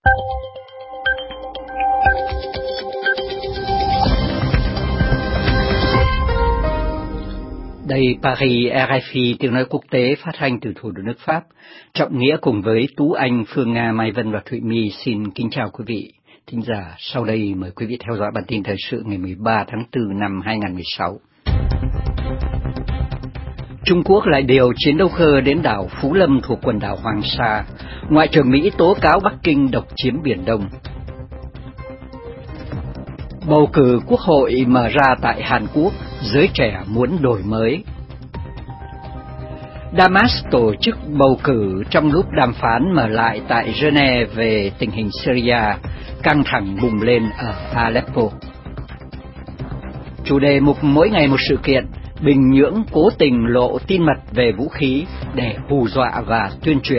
Đây Paris, RFI, tiếng nói quốc tế phát thanh từ thủ đô nước Pháp. Trọng Nghĩa cùng với Tú Anh, Phương Nga, Mai Vân và Thụy My xin kính chào quý vị thính giả. Sau đây mời quý vị theo dõi bản tin thời sự ngày 13 tháng 4 năm 2016. Trung Quốc lại điều chiến đấu cơ đến đảo Phú Lâm thuộc quần đảo Hoàng Sa. Ngoại trưởng Mỹ tố cáo Bắc Kinh độc chiếm Biển Đông. Bầu cử quốc hội mở ra tại Hàn Quốc, giới trẻ muốn đổi mới. Damas tổ chức bầu cử trong lúc đàm phán mở lại tại Geneva về tình hình Syria, căng thẳng bùng lên ở Aleppo. Chủ đề mục mỗi ngày một sự kiện, Bình Nhưỡng cố tình lộ tin mật về vũ khí để hù dọa và tuyên truyền.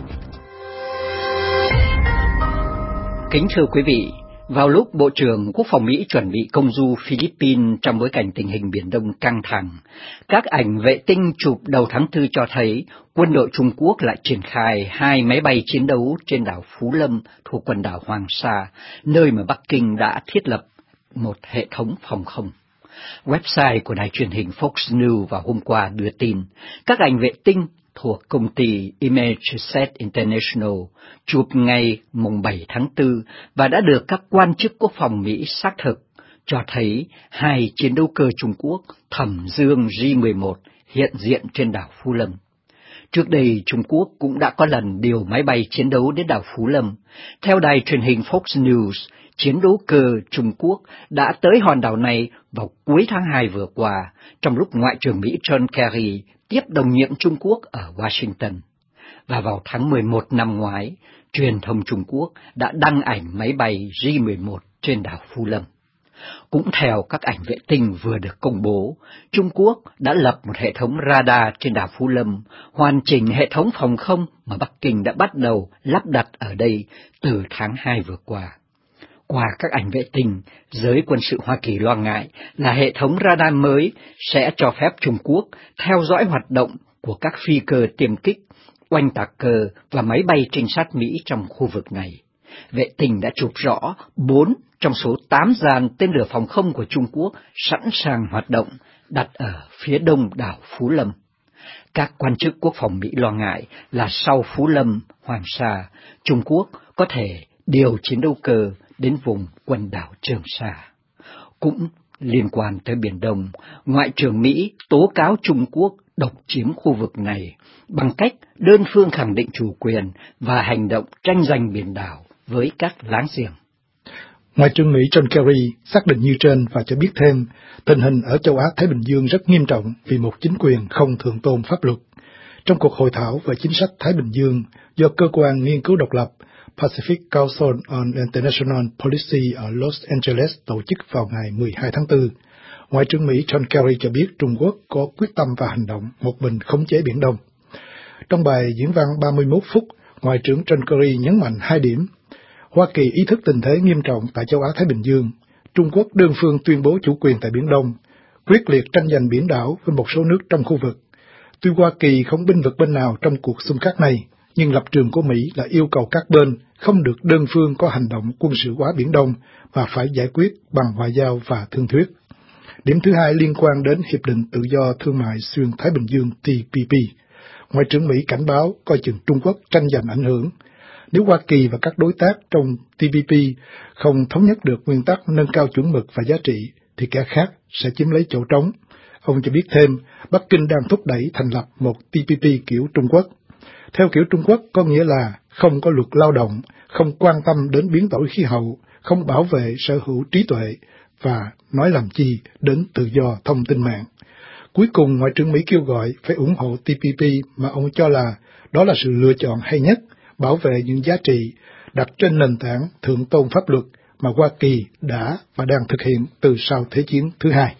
Kính thưa quý vị, vào lúc Bộ trưởng Quốc phòng Mỹ chuẩn bị công du Philippines trong bối cảnh tình hình Biển Đông căng thẳng, các ảnh vệ tinh chụp đầu tháng 4 cho thấy quân đội Trung Quốc lại triển khai 2 máy bay chiến đấu trên đảo Phú Lâm thuộc quần đảo Hoàng Sa, nơi mà Bắc Kinh đã thiết lập một hệ thống phòng không. Website của đài truyền hình Fox News vào hôm qua đưa tin, các ảnh vệ tinh thuộc công ty ImageSat International chụp ngày mùng 7 tháng 4 và đã được các quan chức quốc phòng Mỹ xác thực, cho thấy 2 chiến đấu cơ Trung Quốc Thẩm Dương J-11 hiện diện trên đảo Phú Lâm. Trước đây, Trung Quốc cũng đã có lần điều máy bay chiến đấu đến đảo Phú Lâm. Theo đài truyền hình Fox News, chiến đấu cơ Trung Quốc đã tới hòn đảo này vào cuối tháng 2 vừa qua, trong lúc Ngoại trưởng Mỹ John Kerry tiếp đồng nhiệm Trung Quốc ở Washington. Và vào tháng 11 năm ngoái, truyền thông Trung Quốc đã đăng ảnh máy bay J-11 trên đảo Phú Lâm. Cũng theo các ảnh vệ tinh vừa được công bố, Trung Quốc đã lập một hệ thống radar trên đảo Phú Lâm, hoàn chỉnh hệ thống phòng không mà Bắc Kinh đã bắt đầu lắp đặt ở đây từ tháng 2 vừa qua. Qua các ảnh vệ tinh, giới quân sự Hoa Kỳ lo ngại là hệ thống radar mới sẽ cho phép Trung Quốc theo dõi hoạt động của các phi cơ tiêm kích, oanh tạc cơ và máy bay trinh sát Mỹ trong khu vực này. Vệ tinh đã chụp rõ 4 trong số 8 dàn tên lửa phòng không của Trung Quốc sẵn sàng hoạt động, đặt ở phía đông đảo Phú Lâm. Các quan chức quốc phòng Mỹ lo ngại là sau Phú Lâm, Hoàng Sa, Trung Quốc có thể điều chiến đấu cơ đến vùng quần đảo Trường Sa. Cũng liên quan tới Biển Đông, Ngoại trưởng Mỹ tố cáo Trung Quốc độc chiếm khu vực này bằng cách đơn phương khẳng định chủ quyền và hành động tranh giành biển đảo với các láng giềng. Ngoại trưởng Mỹ John Kerry xác định như trên và cho biết thêm, tình hình ở châu Á-Thái Bình Dương rất nghiêm trọng vì một chính quyền không thượng tôn pháp luật. Trong cuộc hội thảo về chính sách Thái Bình Dương do cơ quan nghiên cứu độc lập Pacific Council on International Policy ở Los Angeles tổ chức vào ngày 12 tháng 4, Ngoại trưởng Mỹ John Kerry cho biết Trung Quốc có quyết tâm và hành động một mình khống chế Biển Đông. Trong bài diễn văn 31 phút, Ngoại trưởng John Kerry nhấn mạnh 2 điểm. Hoa Kỳ ý thức tình thế nghiêm trọng tại châu Á-Thái Bình Dương, Trung Quốc đơn phương tuyên bố chủ quyền tại Biển Đông, quyết liệt tranh giành biển đảo với một số nước trong khu vực. Tuy Hoa Kỳ không bênh vực bên nào trong cuộc xung khắc này, nhưng lập trường của Mỹ là yêu cầu các bên không được đơn phương có hành động quân sự hóa Biển Đông mà phải giải quyết bằng ngoại giao và thương thuyết. Điểm thứ hai liên quan đến Hiệp định Tự do Thương mại Xuyên Thái Bình Dương TPP. Ngoại trưởng Mỹ cảnh báo coi chừng Trung Quốc tranh giành ảnh hưởng. Nếu Hoa Kỳ và các đối tác trong TPP không thống nhất được nguyên tắc nâng cao chuẩn mực và giá trị, thì kẻ khác sẽ chiếm lấy chỗ trống. Ông cho biết thêm, Bắc Kinh đang thúc đẩy thành lập một TPP kiểu Trung Quốc. Theo kiểu Trung Quốc có nghĩa là không có luật lao động, không quan tâm đến biến đổi khí hậu, không bảo vệ sở hữu trí tuệ và nói làm chi đến tự do thông tin mạng. Cuối cùng, Ngoại trưởng Mỹ kêu gọi phải ủng hộ TPP mà ông cho là đó là sự lựa chọn hay nhất, bảo vệ những giá trị đặt trên nền tảng thượng tôn pháp luật mà Hoa Kỳ đã và đang thực hiện từ sau Thế chiến thứ hai.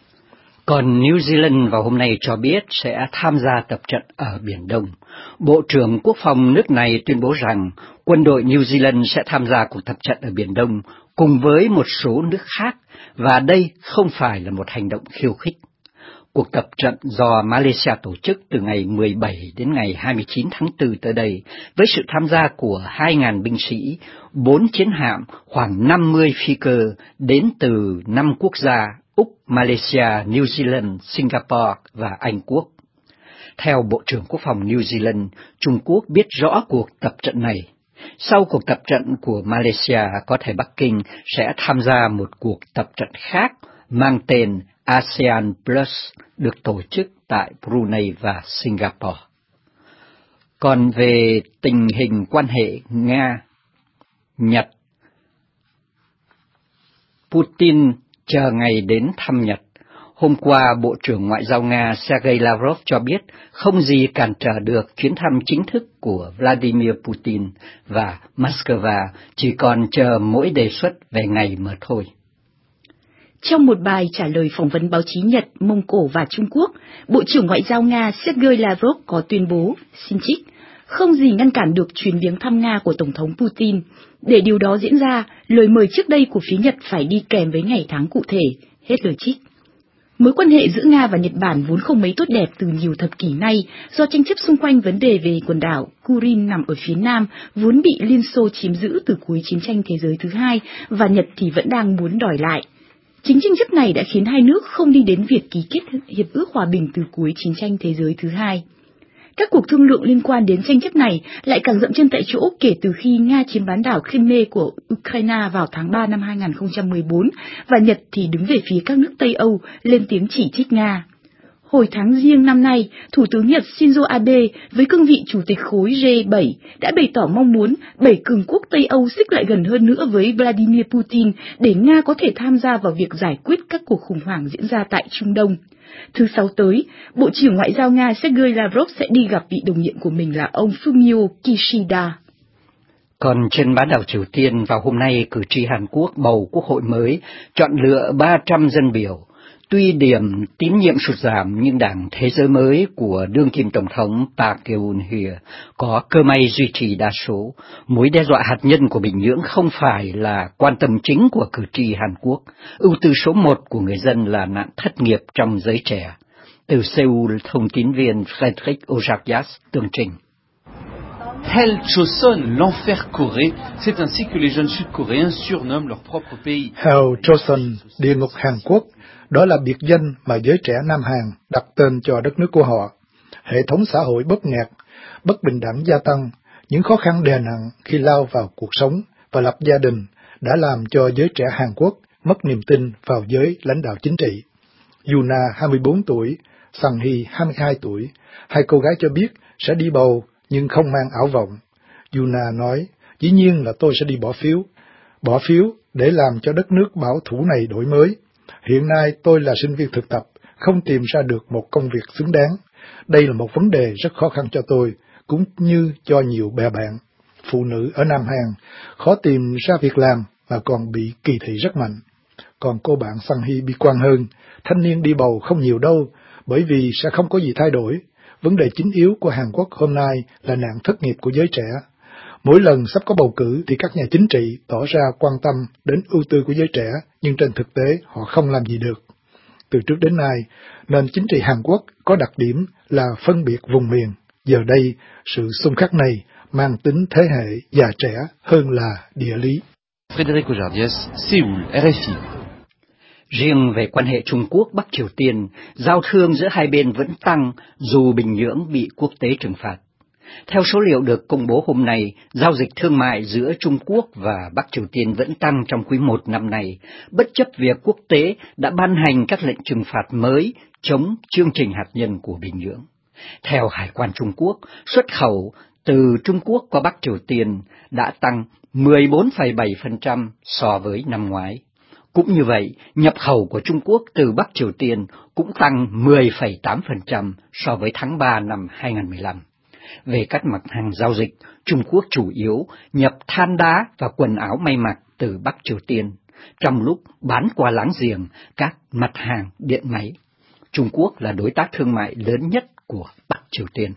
Còn New Zealand vào hôm nay cho biết sẽ tham gia tập trận ở Biển Đông. Bộ trưởng Quốc phòng nước này tuyên bố rằng quân đội New Zealand sẽ tham gia cuộc tập trận ở Biển Đông cùng với một số nước khác, và đây không phải là một hành động khiêu khích. cuộc tập trận do Malaysia tổ chức từ ngày 17 đến ngày 29 tháng 4 tới đây, với sự tham gia của 2.000 binh sĩ, 4 chiến hạm, khoảng 50 phi cơ đến từ 5 quốc gia Úc, Malaysia, New Zealand, Singapore và Anh Quốc. Theo Bộ trưởng Quốc phòng New Zealand, Trung Quốc biết rõ cuộc tập trận này. Sau cuộc tập trận của Malaysia, có thể Bắc Kinh sẽ tham gia một cuộc tập trận khác mang tên ASEAN Plus được tổ chức tại Brunei và Singapore. Còn về tình hình quan hệ Nga-Nhật, Putin chờ ngày đến thăm Nhật. Hôm qua, Bộ trưởng Ngoại giao Nga Sergei Lavrov cho biết không gì cản trở được chuyến thăm chính thức của Vladimir Putin và Moscow chỉ còn chờ mỗi đề xuất về ngày mà thôi. Trong một bài trả lời phỏng vấn báo chí Nhật, Mông Cổ và Trung Quốc, Bộ trưởng Ngoại giao Nga Sergei Lavrov có tuyên bố, xin trích, không gì ngăn cản được chuyến viếng thăm Nga của Tổng thống Putin. Để điều đó diễn ra, lời mời trước đây của phía Nhật phải đi kèm với ngày tháng cụ thể, hết lời trích. Mối quan hệ giữa Nga và Nhật Bản vốn không mấy tốt đẹp từ nhiều thập kỷ nay do tranh chấp xung quanh vấn đề về quần đảo Kurin nằm ở phía nam vốn bị Liên Xô chiếm giữ từ cuối chiến tranh thế giới thứ hai và Nhật thì vẫn đang muốn đòi lại. Chính tranh chấp này đã khiến hai nước không đi đến việc ký kết hiệp ước hòa bình từ cuối chiến tranh thế giới thứ hai. Các cuộc thương lượng liên quan đến tranh chấp này lại càng dậm chân tại chỗ kể từ khi Nga chiếm bán đảo Crimea của Ukraine vào tháng 3 năm 2014 và Nhật thì đứng về phía các nước Tây Âu lên tiếng chỉ trích Nga. Hồi tháng Giêng năm nay, Thủ tướng Nhật Shinzo Abe với cương vị Chủ tịch khối G7 đã bày tỏ mong muốn 7 cường quốc Tây Âu xích lại gần hơn nữa với Vladimir Putin để Nga có thể tham gia vào việc giải quyết các cuộc khủng hoảng diễn ra tại Trung Đông. Thứ Sáu tới, Bộ trưởng Ngoại giao Nga Sergei Lavrov sẽ đi gặp vị đồng nhiệm của mình là ông Fumio Kishida. Còn trên bán đảo Triều Tiên, vào hôm nay, cử tri Hàn Quốc bầu quốc hội mới, chọn lựa 300 dân biểu. Tuy điểm tín nhiệm sụt giảm, nhưng Đảng Thế giới mới của đương kim Tổng thống Park Geun-hye có cơ may duy trì đa số. Mối đe dọa hạt nhân của Bình Nhưỡng không phải là quan tâm chính của cử tri Hàn Quốc. Ưu tư số 1 của người dân là nạn thất nghiệp trong giới trẻ. Từ Seoul, thông tin viên Frederick Ojakyas tường trình. Hell Choson, l'enfer Corée, c'est ainsi que les jeunes Sud-Coréens surnomment leur propre pays. Hell Choson, địa ngục Hàn Quốc, đó là biệt danh mà giới trẻ Nam Hàn đặt tên cho đất nước của họ. Hệ thống xã hội bóp nghẹt, bất bình đẳng gia tăng, những khó khăn đè nặng khi lao vào cuộc sống và lập gia đình đã làm cho giới trẻ Hàn Quốc mất niềm tin vào giới lãnh đạo chính trị. Yuna 24 tuổi, Sang Hee 22 tuổi, hai cô gái cho biết sẽ đi bầu nhưng không mang ảo vọng. Yuna nói, dĩ nhiên là tôi sẽ đi bỏ phiếu để làm cho đất nước bảo thủ này đổi mới. Hiện nay tôi là sinh viên thực tập, không tìm ra được một công việc xứng đáng. Đây là một vấn đề rất khó khăn cho tôi, cũng như cho nhiều bè bạn. Phụ nữ ở Nam Hàn khó tìm ra việc làm mà còn bị kỳ thị rất mạnh. Còn cô bạn Sang Hee bi quan hơn, thanh niên đi bầu không nhiều đâu, bởi vì sẽ không có gì thay đổi. Vấn đề chính yếu của Hàn Quốc hôm nay là nạn thất nghiệp của giới trẻ. Mỗi lần sắp có bầu cử thì các nhà chính trị tỏ ra quan tâm đến ưu tư của giới trẻ, nhưng trên thực tế họ không làm gì được. Từ trước đến nay, nền chính trị Hàn Quốc có đặc điểm là phân biệt vùng miền. Giờ đây, sự xung khắc này mang tính thế hệ già trẻ hơn là địa lý. Frédéric Ojardiès, Séoul, RFI. Riêng về quan hệ Trung Quốc-Bắc Triều Tiên, giao thương giữa hai bên vẫn tăng dù Bình Nhưỡng bị quốc tế trừng phạt. Theo số liệu được công bố hôm nay, giao dịch thương mại giữa Trung Quốc và Bắc Triều Tiên vẫn tăng trong quý 1 năm nay, bất chấp việc quốc tế đã ban hành các lệnh trừng phạt mới chống chương trình hạt nhân của Bình Nhưỡng. Theo Hải quan Trung Quốc, xuất khẩu từ Trung Quốc qua Bắc Triều Tiên đã tăng 14,7% so với năm ngoái. Cũng như vậy, nhập khẩu của Trung Quốc từ Bắc Triều Tiên cũng tăng 10,8% so với tháng 3 năm 2015. Về các mặt hàng giao dịch, Trung Quốc chủ yếu nhập than đá và quần áo may mặc từ Bắc Triều Tiên, trong lúc bán qua láng giềng các mặt hàng điện máy. Trung Quốc là đối tác thương mại lớn nhất của Bắc Triều Tiên.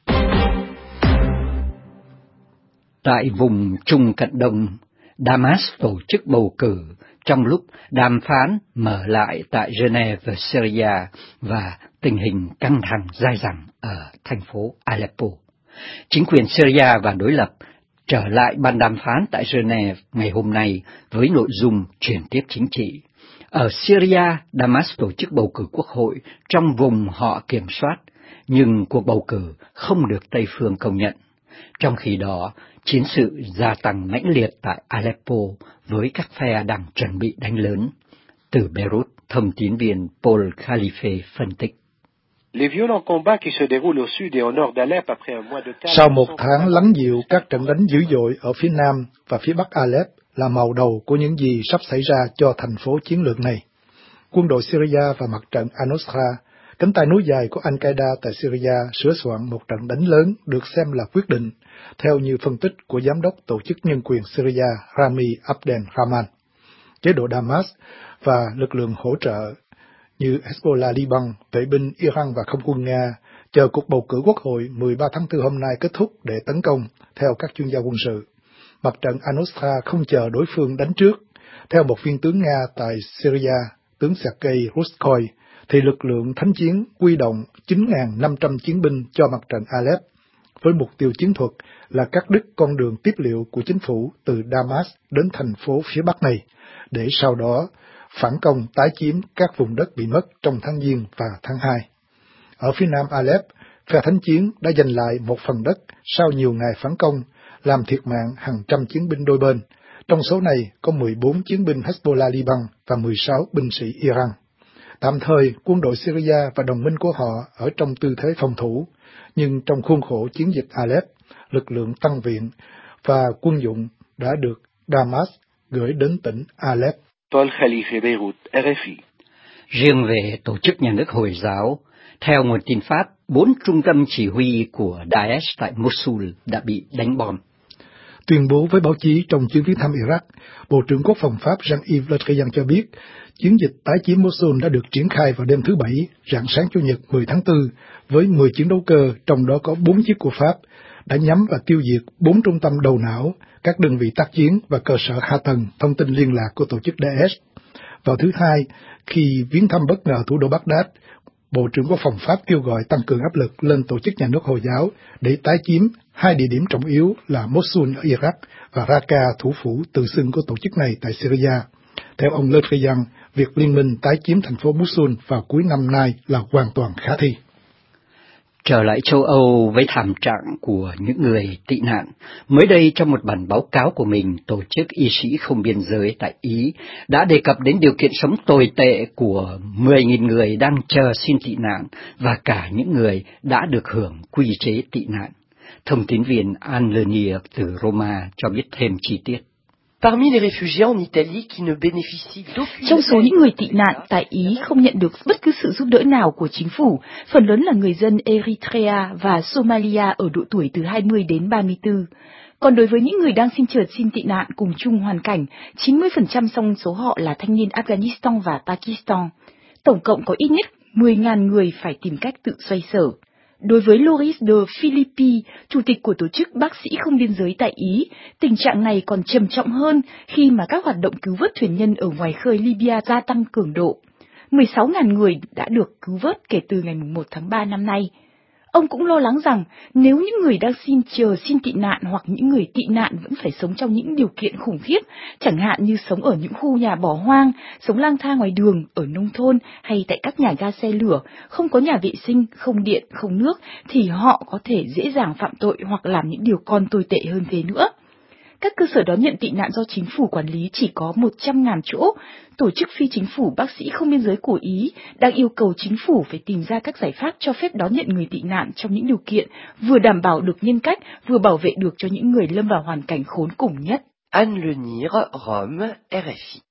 Tại vùng Trung Cận Đông, Damas tổ chức bầu cử trong lúc đàm phán mở lại tại Geneva, Syria và tình hình căng thẳng dai dẳng ở thành phố Aleppo. Chính quyền Syria và đối lập trở lại bàn đàm phán tại Geneva ngày hôm nay với nội dung chuyển tiếp chính trị. Ở Syria, Damas tổ chức bầu cử quốc hội trong vùng họ kiểm soát, nhưng cuộc bầu cử không được Tây phương công nhận. Trong khi đó, chiến sự gia tăng mãnh liệt tại Aleppo với các phe đang chuẩn bị đánh lớn. Từ Beirut, thông tín viên Paul Khalife phân tích. Sau một tháng lắng dịu, các trận đánh dữ dội ở phía nam và phía bắc Alep là màu đầu của những gì sắp xảy ra cho thành phố chiến lược này. Quân đội Syria và mặt trận Al-Nusra, cánh tay nối dài của Al-Qaeda tại Syria, sửa soạn một trận đánh lớn được xem là quyết định, theo như phân tích của Giám đốc Tổ chức Nhân quyền Syria Rami Abdel Rahman. Chế độ Damas và lực lượng hỗ trợ như Hezbollah Liban, vệ binh Iran và không quân Nga chờ cuộc bầu cử quốc hội 13 tháng 4 hôm nay kết thúc để tấn công, theo các chuyên gia quân sự. Mặt trận Al-Nusra không chờ đối phương đánh trước. Theo một viên tướng Nga tại Syria, tướng Sergei Ruskoy, thì lực lượng thánh chiến quy động 9.500 chiến binh cho mặt trận Alep, với mục tiêu chiến thuật là cắt đứt con đường tiếp liệu của chính phủ từ Damas đến thành phố phía bắc này, để sau đó phản công tái chiếm các vùng đất bị mất trong tháng Giêng và tháng 2. Ở phía nam Alep, phe thánh chiến đã giành lại một phần đất sau nhiều ngày phản công, làm thiệt mạng hàng trăm chiến binh đôi bên. Trong số này có 14 chiến binh Hezbollah Liban và 16 binh sĩ Iran. Tạm thời, quân đội Syria và đồng minh của họ ở trong tư thế phòng thủ, nhưng trong khuôn khổ chiến dịch Alep, lực lượng tăng viện và quân dụng đã được Damas gửi đến tỉnh Alep. Paul Khalife, Beirut, RFI. Riêng về tổ chức nhà nước Hồi giáo, theo nguồn tin Pháp, 4 trung tâm chỉ huy của Daesh tại Mosul đã bị đánh bom. Tuyên bố với báo chí trong chuyến viếng thăm Iraq, Bộ trưởng Quốc phòng Pháp Jean-Yves Le Drian cho biết, chiến dịch tái chiếm Mosul đã được triển khai vào đêm thứ Bảy, rạng sáng Chủ nhật 10 tháng 4, với 10 chiến đấu cơ, trong đó có 4 chiếc của Pháp, đã nhắm và tiêu diệt 4 trung tâm đầu não, các đơn vị tác chiến và cơ sở hạ tầng thông tin liên lạc của tổ chức Daesh. Vào thứ Hai, khi viếng thăm bất ngờ thủ đô Baghdad, Bộ trưởng Quốc phòng Pháp kêu gọi tăng cường áp lực lên tổ chức nhà nước Hồi giáo để tái chiếm 2 địa điểm trọng yếu là Mosul ở Iraq và Raqqa, thủ phủ tự xưng của tổ chức này tại Syria. Theo ông Le Drian, việc liên minh tái chiếm thành phố Mosul vào cuối năm nay là hoàn toàn khả thi. Trở lại châu Âu với thảm trạng của những người tị nạn. Mới đây, trong một bản báo cáo của mình, Tổ chức Y sĩ Không Biên Giới tại Ý đã đề cập đến điều kiện sống tồi tệ của 10.000 người đang chờ xin tị nạn và cả những người đã được hưởng quy chế tị nạn. Thông tín viên Anne Lenier từ Roma cho biết thêm chi tiết. Trong số những người tị nạn tại Ý không nhận được bất cứ sự giúp đỡ nào của chính phủ, phần lớn là người dân Eritrea và Somalia ở độ tuổi từ 20 đến 34. Còn đối với những người đang xin tị nạn cùng chung hoàn cảnh, 90% trong số họ là thanh niên Afghanistan và Pakistan. Tổng cộng có ít nhất 10.000 người phải tìm cách tự xoay sở. Đối với Loris de Philippi, chủ tịch của tổ chức Bác sĩ Không Biên Giới tại Ý, tình trạng này còn trầm trọng hơn khi mà các hoạt động cứu vớt thuyền nhân ở ngoài khơi Libya gia tăng cường độ. 16.000 người đã được cứu vớt kể từ ngày 1 tháng 3 năm nay. Ông cũng lo lắng rằng nếu những người đang xin tị nạn hoặc những người tị nạn vẫn phải sống trong những điều kiện khủng khiếp, chẳng hạn như sống ở những khu nhà bỏ hoang, sống lang thang ngoài đường, ở nông thôn hay tại các nhà ga xe lửa, không có nhà vệ sinh, không điện, không nước, thì họ có thể dễ dàng phạm tội hoặc làm những điều còn tồi tệ hơn thế nữa. Các cơ sở đón nhận tị nạn do chính phủ quản lý chỉ có 100.000 chỗ. Tổ chức phi chính phủ Bác sĩ Không Biên Giới của Ý đang yêu cầu chính phủ phải tìm ra các giải pháp cho phép đón nhận người tị nạn trong những điều kiện vừa đảm bảo được nhân cách, vừa bảo vệ được cho những người lâm vào hoàn cảnh khốn cùng nhất. Anne Lenier, Rome, RFI.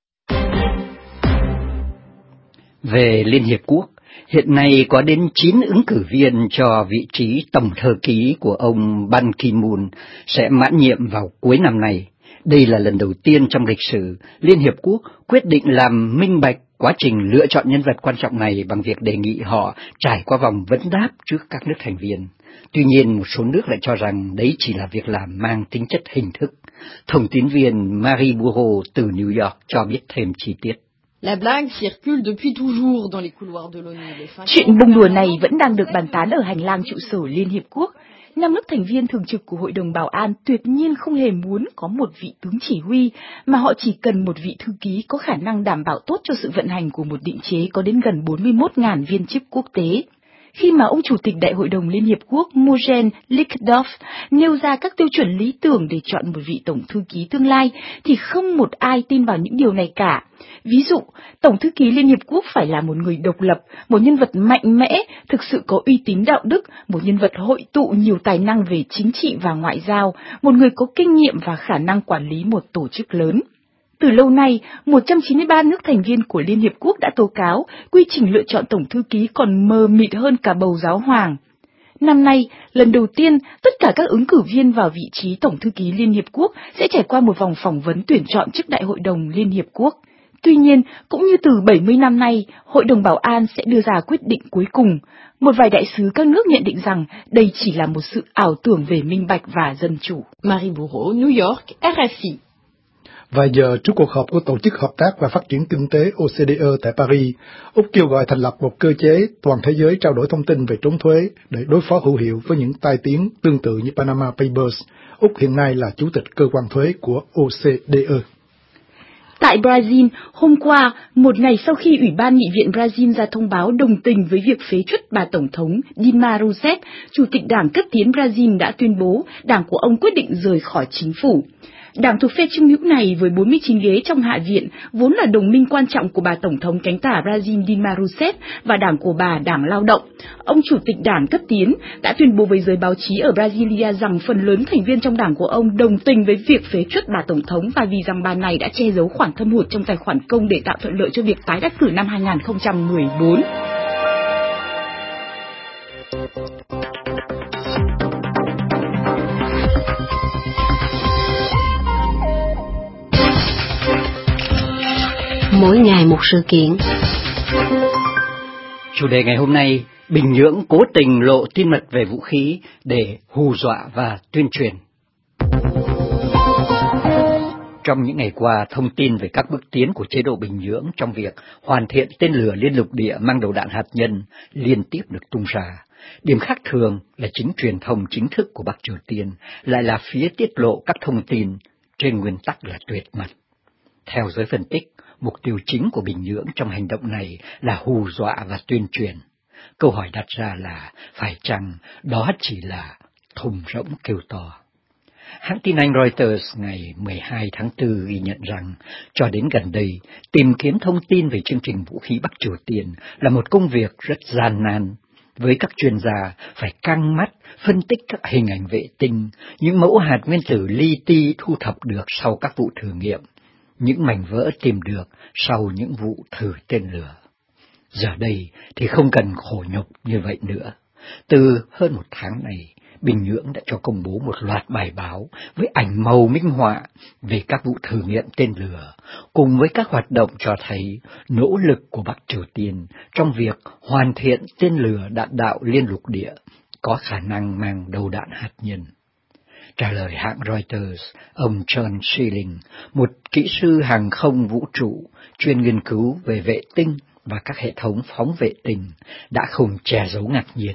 Về Liên Hiệp Quốc, hiện nay có đến 9 ứng cử viên cho vị trí tổng thư ký của ông Ban Ki-moon sẽ mãn nhiệm vào cuối năm nay. Đây là lần đầu tiên trong lịch sử Liên Hiệp Quốc quyết định làm minh bạch quá trình lựa chọn nhân vật quan trọng này bằng việc đề nghị họ trải qua vòng vấn đáp trước các nước thành viên. Tuy nhiên, một số nước lại cho rằng đấy chỉ là việc làm mang tính chất hình thức. Thông tín viên Marie Bourreau từ New York cho biết thêm chi tiết. Chuyện bông đùa này vẫn đang được bàn tán ở hành lang trụ sở Liên Hiệp Quốc. 5 nước thành viên thường trực của Hội đồng Bảo an tuyệt nhiên không hề muốn có một vị tướng chỉ huy, mà họ chỉ cần một vị thư ký có khả năng đảm bảo tốt cho sự vận hành của một định chế có đến gần 41.000 viên chức quốc tế. Khi mà ông Chủ tịch Đại hội đồng Liên Hiệp Quốc Mugen Lickdorf nêu ra các tiêu chuẩn lý tưởng để chọn một vị tổng thư ký tương lai, thì không một ai tin vào những điều này cả. Ví dụ, Tổng thư ký Liên Hiệp Quốc phải là một người độc lập, một nhân vật mạnh mẽ, thực sự có uy tín đạo đức, một nhân vật hội tụ nhiều tài năng về chính trị và ngoại giao, một người có kinh nghiệm và khả năng quản lý một tổ chức lớn. Từ lâu nay, 193 nước thành viên của Liên Hiệp Quốc đã tố cáo quy trình lựa chọn tổng thư ký còn mờ mịt hơn cả bầu giáo hoàng. Năm nay, lần đầu tiên, tất cả các ứng cử viên vào vị trí tổng thư ký Liên Hiệp Quốc sẽ trải qua một vòng phỏng vấn tuyển chọn trước Đại hội đồng Liên Hiệp Quốc. Tuy nhiên, cũng như từ 70 năm nay, Hội đồng Bảo an sẽ đưa ra quyết định cuối cùng. Một vài đại sứ các nước nhận định rằng đây chỉ là một sự ảo tưởng về minh bạch và dân chủ. Marie Bourreau, New York, RFI. Vài giờ trước cuộc họp của Tổ chức Hợp tác và Phát triển Kinh tế OCDE tại Paris, Úc kêu gọi thành lập một cơ chế toàn thế giới trao đổi thông tin về trốn thuế để đối phó hữu hiệu với những tai tiếng tương tự như Panama Papers. Úc hiện nay là chủ tịch cơ quan thuế của OCDE. Tại Brazil, hôm qua, một ngày sau khi Ủy ban Nghị viện Brazil ra thông báo đồng tình với việc phế truất bà Tổng thống Dilma Rousseff, Chủ tịch Đảng Cấp tiến Brazil đã tuyên bố đảng của ông quyết định rời khỏi chính phủ. Đảng thuộc phe trung hữu này với 49 ghế trong Hạ viện vốn là đồng minh quan trọng của bà Tổng thống cánh tả Brazil Dilma Rousseff và đảng của bà, Đảng Lao động. Ông Chủ tịch Đảng Cấp tiến đã tuyên bố với giới báo chí ở Brasilia rằng phần lớn thành viên trong đảng của ông đồng tình với việc phế truất bà Tổng thống và vì rằng bà này đã che giấu khoản thâm hụt trong tài khoản công để tạo thuận lợi cho việc tái đắc cử năm 2014. Mỗi ngày một sự kiện. Chủ đề ngày hôm nay, Bình Nhưỡng cố tình lộ tin mật về vũ khí để hù dọa và tuyên truyền. Trong những ngày qua, thông tin về các bước tiến của chế độ Bình Nhưỡng trong việc hoàn thiện tên lửa liên lục địa mang đầu đạn hạt nhân liên tiếp được tung ra. Điểm khác thường là chính truyền thông chính thức của Bắc Triều Tiên lại là phía tiết lộ các thông tin trên nguyên tắc là tuyệt mật. Theo giới phân tích, mục tiêu chính của Bình Nhưỡng trong hành động này là hù dọa và tuyên truyền. Câu hỏi đặt ra là phải chăng đó chỉ là thùng rỗng kêu to? Hãng tin Anh Reuters ngày 12 tháng 4 ghi nhận rằng cho đến gần đây, tìm kiếm thông tin về chương trình vũ khí Bắc Triều Tiên là một công việc rất gian nan, với các chuyên gia phải căng mắt phân tích các hình ảnh vệ tinh, những mẫu hạt nguyên tử li ti thu thập được sau các vụ thử nghiệm, những mảnh vỡ tìm được sau những vụ thử tên lửa. Giờ đây thì không cần khổ nhục như vậy nữa. Từ hơn một tháng này, Bình Nhưỡng đã cho công bố một loạt bài báo với ảnh màu minh họa về các vụ thử nghiệm tên lửa, cùng với các hoạt động cho thấy nỗ lực của Bắc Triều Tiên trong việc hoàn thiện tên lửa đạn đạo liên lục địa có khả năng mang đầu đạn hạt nhân. Trả lời hãng Reuters, ông John Schilling, một kỹ sư hàng không vũ trụ chuyên nghiên cứu về vệ tinh và các hệ thống phóng vệ tinh, đã không che giấu ngạc nhiên.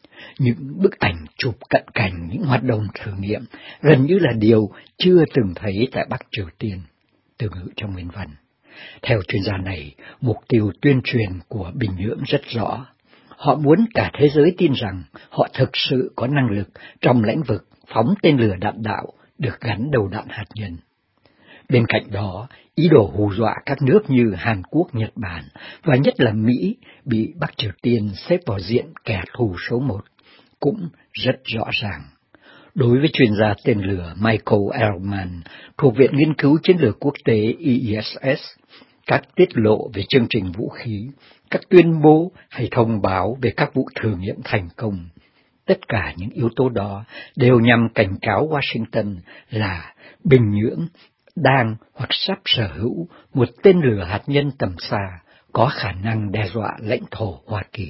Những bức ảnh chụp cận cảnh những hoạt động thử nghiệm gần như là điều chưa từng thấy tại Bắc Triều Tiên. Từ ngữ trong nguyên văn. Theo chuyên gia này, mục tiêu tuyên truyền của Bình Nhưỡng rất rõ. Họ muốn cả thế giới tin rằng họ thực sự có năng lực trong lĩnh vực phóng tên lửa đạn đạo được gắn đầu đạn hạt nhân. Bên cạnh đó, ý đồ hù dọa các nước như Hàn Quốc, Nhật Bản và nhất là Mỹ bị Bắc Triều Tiên xếp vào diện kẻ thù số 1 cũng rất rõ ràng. Đối với chuyên gia tên lửa Michael Ehrman thuộc Viện Nghiên cứu Chiến lược Quốc tế IESS, các tiết lộ về chương trình vũ khí, các tuyên bố hay thông báo về các vụ thử nghiệm thành công, tất cả những yếu tố đó đều nhằm cảnh cáo Washington là Bình Nhưỡng đang hoặc sắp sở hữu một tên lửa hạt nhân tầm xa có khả năng đe dọa lãnh thổ Hoa Kỳ.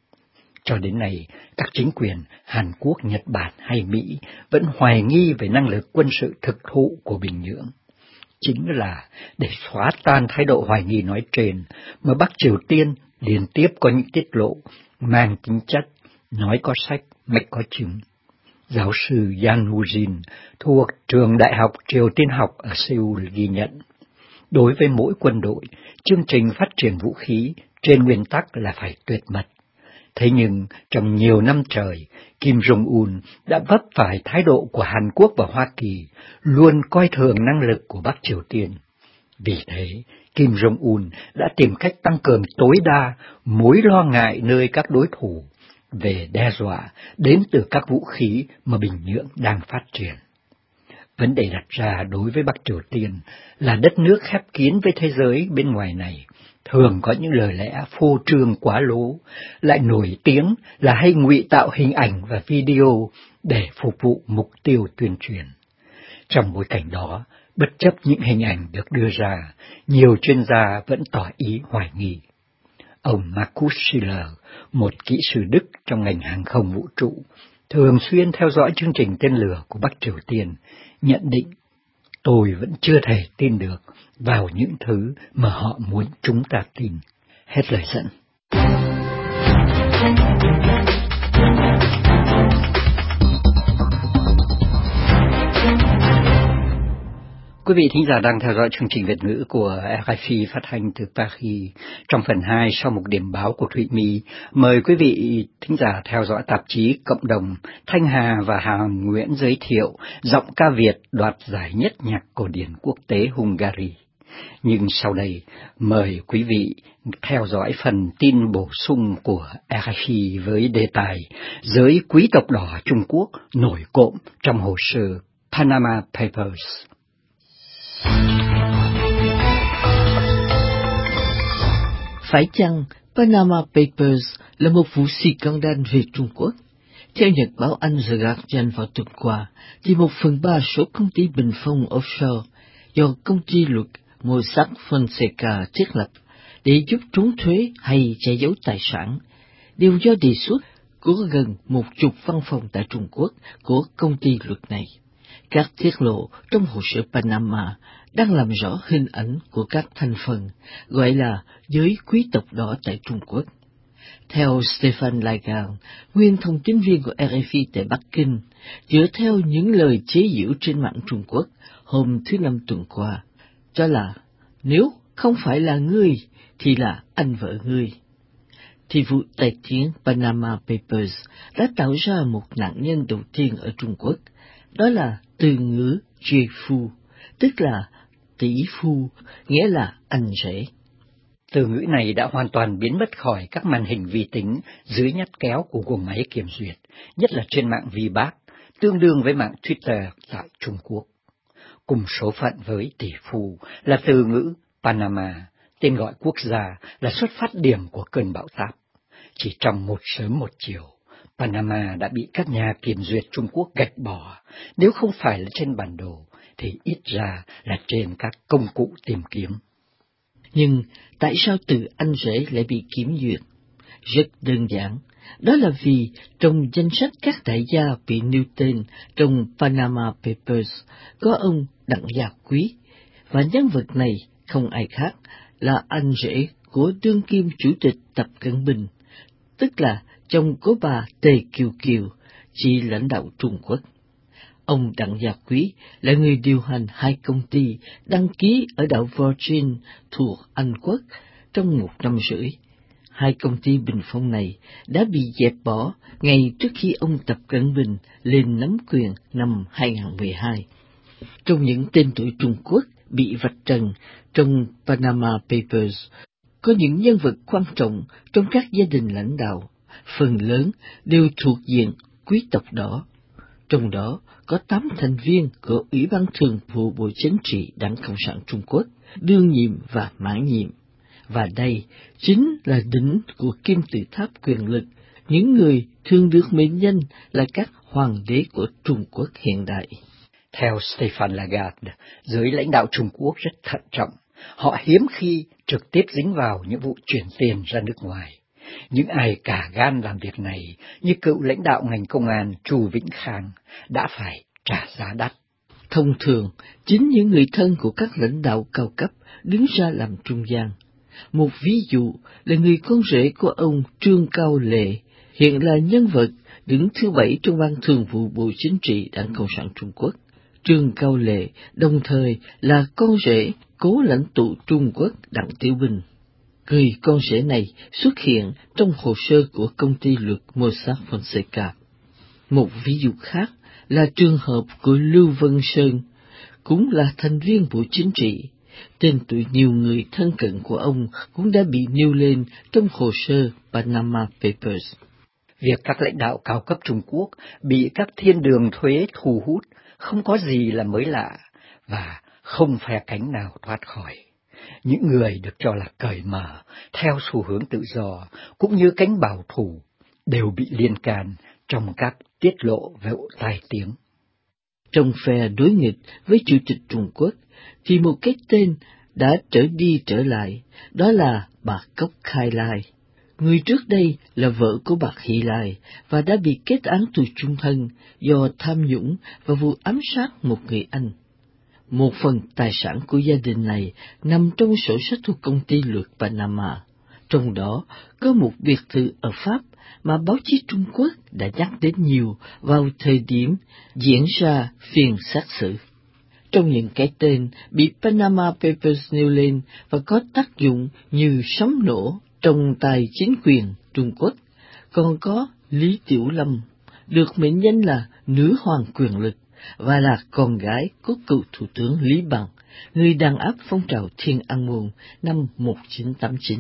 Cho đến nay, các chính quyền Hàn Quốc, Nhật Bản hay Mỹ vẫn hoài nghi về năng lực quân sự thực thụ của Bình Nhưỡng. Chính là để xóa tan thái độ hoài nghi nói trên mà Bắc Triều Tiên liên tiếp có những tiết lộ mang tính chất nói có sách, mạch có chứng. Giáo sư Yang Woo-jin thuộc trường Đại học Triều Tiên học ở Seoul ghi nhận, đối với mỗi quân đội, chương trình phát triển vũ khí trên nguyên tắc là phải tuyệt mật. Thế nhưng trong nhiều năm trời, Kim Jong-un đã vấp phải thái độ của Hàn Quốc và Hoa Kỳ, luôn coi thường năng lực của Bắc Triều Tiên. Vì thế, Kim Jong-un đã tìm cách tăng cường tối đa mối lo ngại nơi các đối thủ về đe dọa đến từ các vũ khí mà Bình Nhưỡng đang phát triển. Vấn đề đặt ra đối với Bắc Triều Tiên là đất nước khép kín với thế giới bên ngoài này, thường có những lời lẽ phô trương quá lố, lại nổi tiếng là hay ngụy tạo hình ảnh và video để phục vụ mục tiêu tuyên truyền. Trong bối cảnh đó, bất chấp những hình ảnh được đưa ra, nhiều chuyên gia vẫn tỏ ý hoài nghi. Ông Markus Schiller, một kỹ sư Đức trong ngành hàng không vũ trụ, thường xuyên theo dõi chương trình tên lửa của Bắc Triều Tiên, nhận định, tôi vẫn chưa thể tin được vào những thứ mà họ muốn chúng ta tin. Hết lời dẫn. Quý vị thính giả đang theo dõi chương trình Việt ngữ của RFI phát thanh từ Paris. Trong phần 2 sau một điểm báo của Thụy My, mời quý vị thính giả theo dõi tạp chí Cộng đồng Thanh Hà và Hà Nguyễn giới thiệu giọng ca Việt đoạt giải nhất nhạc cổ điển quốc tế Hungary. Nhưng sau đây, mời quý vị theo dõi phần tin bổ sung của RFI với đề tài giới quý tộc đỏ Trung Quốc nổi cộm trong hồ sơ Panama Papers. Phải chăng Panama Papers là một vụ scandal về Trung Quốc? Theo nhật báo Anh The Guardian vào tuần qua, thì 1/3 số công ty bình phong offshore do công ty luật Mossack Fonseca thiết lập để giúp trốn thuế hay che giấu tài sản, đều do đề xuất của gần 10 văn phòng tại Trung Quốc của công ty luật này. Các tiết lộ trong hồ sơ Panama đang làm rõ hình ảnh của các thành phần gọi là giới quý tộc đỏ tại Trung Quốc. Theo Stefan Lagarde, nguyên thông tin viên của RFI tại Bắc Kinh, dựa theo những lời chế giễu trên mạng Trung Quốc hôm thứ Năm tuần qua, cho là nếu không phải là ngươi thì là anh vợ ngươi. Thì vụ tài chính Panama Papers đã tạo ra một nạn nhân đầu tiên ở Trung Quốc, đó là từ ngữ Jie Phu, tức là tỷ phu, nghĩa là anh rể. Từ ngữ này đã hoàn toàn biến mất khỏi các màn hình vi tính dưới nhắt kéo của guồng máy kiểm duyệt, nhất là trên mạng VBAC, tương đương với mạng Twitter tại Trung Quốc. Cùng số phận với tỷ phu là từ ngữ Panama, tên gọi quốc gia là xuất phát điểm của cơn bão táp. Chỉ trong một sớm một chiều, Panama đã bị các nhà kiểm duyệt Trung Quốc gạch bỏ, nếu không phải là trên bản đồ, thì ít ra là trên các công cụ tìm kiếm. Nhưng tại sao từ anh rể lại bị kiểm duyệt? Rất đơn giản, đó là vì trong danh sách các đại gia bị nêu tên trong Panama Papers có ông Đặng Gia Quý, và nhân vật này không ai khác là anh rể của đương kim chủ tịch Tập Cận Bình, tức là chồng của bà Tề Kiều Kiều, chị lãnh đạo Trung Quốc. Ông Đặng Gia Quý là người điều hành 2 công ty đăng ký ở đảo Virgin thuộc Anh Quốc trong 1 năm rưỡi. 2 công ty bình phong này đã bị dẹp bỏ ngay trước khi ông Tập Cận Bình lên nắm quyền năm 2012. Trong những tên tuổi Trung Quốc bị vạch trần trong Panama Papers, có những nhân vật quan trọng trong các gia đình lãnh đạo, phần lớn đều thuộc diện quý tộc đỏ. Trong đó có 8 thành viên của Ủy ban Thường vụ Bộ Chính trị Đảng Cộng sản Trung Quốc, đương nhiệm và mãn nhiệm. Và đây chính là đỉnh của kim tự tháp quyền lực, những người thường được mệnh danh là các hoàng đế của Trung Quốc hiện đại. Theo Stefan Lagarde, giới lãnh đạo Trung Quốc rất thận trọng. Họ hiếm khi trực tiếp dính vào những vụ chuyển tiền ra nước ngoài. Những ai cả gan làm việc này, như cựu lãnh đạo ngành công an Chu Vĩnh Khang, đã phải trả giá đắt. Thông thường, chính những người thân của các lãnh đạo cao cấp đứng ra làm trung gian. Một ví dụ là người con rể của ông Trương Cao Lệ, hiện là nhân vật đứng thứ 7 trong ban thường vụ Bộ Chính trị Đảng Cộng sản Trung Quốc. Trương Cao Lệ đồng thời là con rể cố lãnh tụ Trung Quốc Đặng Tiểu Bình. Người con rể này xuất hiện trong hồ sơ của công ty luật Mossack Fonseca. Một ví dụ khác là trường hợp của Lưu Vân Sơn, cũng là thành viên Bộ Chính trị. Tên tuổi nhiều người thân cận của ông cũng đã bị nêu lên trong hồ sơ Panama Papers. Việc các lãnh đạo cao cấp Trung Quốc bị các thiên đường thuế thu hút không có gì là mới lạ, và không phe cánh nào thoát khỏi. Những người được cho là cởi mở, theo xu hướng tự do, cũng như cánh bảo thủ, đều bị liên can trong các tiết lộ về tai tiếng. Trong phe đối nghịch với Chủ tịch Trung Quốc, thì một cái tên đã trở đi trở lại, đó là bà Cốc Khai Lai. Người trước đây là vợ của bà Hy Lai và đã bị kết án tù chung thân do tham nhũng và vụ ám sát một người Anh. Một phần tài sản của gia đình này nằm trong sổ sách thuộc công ty luật Panama, trong đó có một biệt thự ở Pháp mà báo chí Trung Quốc đã nhắc đến nhiều vào thời điểm diễn ra phiên xét xử. Trong những cái tên bị Panama Papers nêu lên và có tác dụng như sấm nổ trong tay chính quyền Trung Quốc, còn có Lý Tiểu Lâm, được mệnh danh là nữ hoàng quyền lực và là con gái của cựu thủ tướng Lý Bằng, người đàn áp phong trào Thiên An Môn năm 1989.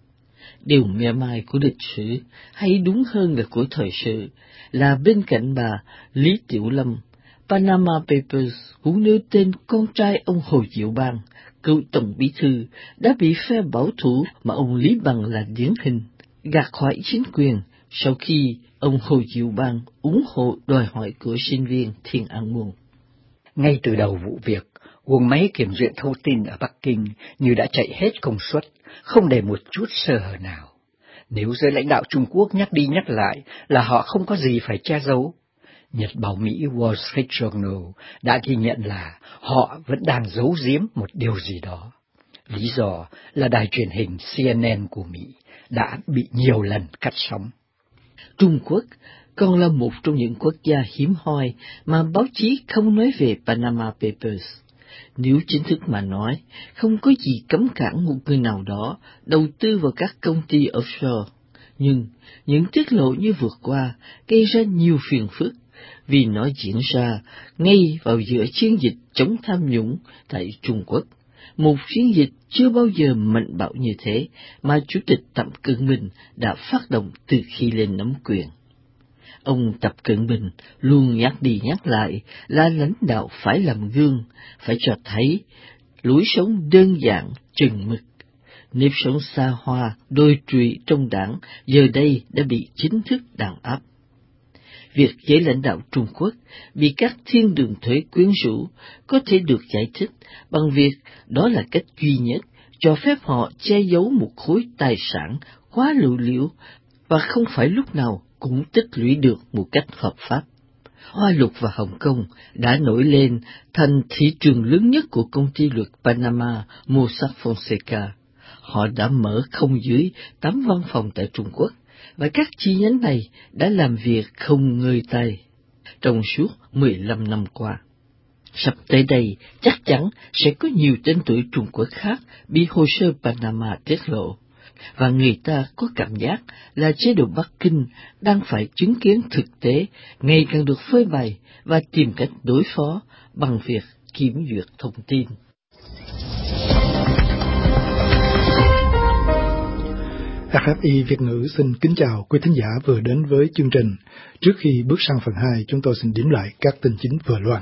Điều mỉa mai của lịch sử, hay đúng hơn là của thời sự, là bên cạnh bà Lý Tiểu Lâm, Panama Papers cũng nêu tên con trai ông Hồ Diệu Bang, cựu tổng bí thư, đã bị phe bảo thủ mà ông Lý Bằng là điển hình gạt khỏi chính quyền sau khi ông Hồ Diệu Bang ủng hộ đòi hỏi của sinh viên Thiên An Môn. Ngay từ đầu vụ việc, guồng máy kiểm duyệt thông tin ở Bắc Kinh như đã chạy hết công suất, không để một chút sơ hở nào. Nếu giới lãnh đạo Trung Quốc nhắc đi nhắc lại là họ không có gì phải che giấu, Nhật báo Mỹ Wall Street Journal đã ghi nhận là họ vẫn đang giấu giếm một điều gì đó. Lý do là đài truyền hình CNN của Mỹ đã bị nhiều lần cắt sóng. Trung Quốc còn là một trong những quốc gia hiếm hoi mà báo chí không nói về Panama Papers. Nếu chính thức mà nói, không có gì cấm cản một người nào đó đầu tư vào các công ty offshore. Nhưng những tiết lộ như vừa qua gây ra nhiều phiền phức, vì nó diễn ra ngay vào giữa chiến dịch chống tham nhũng tại Trung Quốc, một chiến dịch chưa bao giờ mạnh bạo như thế mà Chủ tịch Tập Cận Bình đã phát động từ khi lên nắm quyền. Ông Tập Cận Bình luôn nhắc đi nhắc lại là lãnh đạo phải làm gương, phải cho thấy lối sống đơn giản, chừng mực. Nếp sống xa hoa, đồi trụy trong đảng giờ đây đã bị chính thức đàn áp. Việc giới lãnh đạo Trung Quốc bị các thiên đường thuế quyến rũ có thể được giải thích bằng việc đó là cách duy nhất cho phép họ che giấu một khối tài sản quá lộ liễu và không phải lúc nào cũng tích lũy được một cách hợp pháp. Hoa lục và Hồng Kông đã nổi lên thành thị trường lớn nhất của công ty luật Panama Mossack Fonseca. Họ đã mở không dưới 8 văn phòng tại Trung Quốc, và các chi nhánh này đã làm việc không ngơi tay trong suốt 15 năm qua. Sắp tới đây, chắc chắn sẽ có nhiều tên tuổi Trung Quốc khác bị hồ sơ Panama tiết lộ, và người ta có cảm giác là chế độ Bắc Kinh đang phải chứng kiến thực tế ngày càng được phơi bày và tìm cách đối phó bằng việc kiểm duyệt thông tin. RFI Việt ngữ xin kính chào quý thính giả vừa đến với chương trình. Trước khi bước sang phần 2, chúng tôi xin điểm lại các tin chính vừa loan.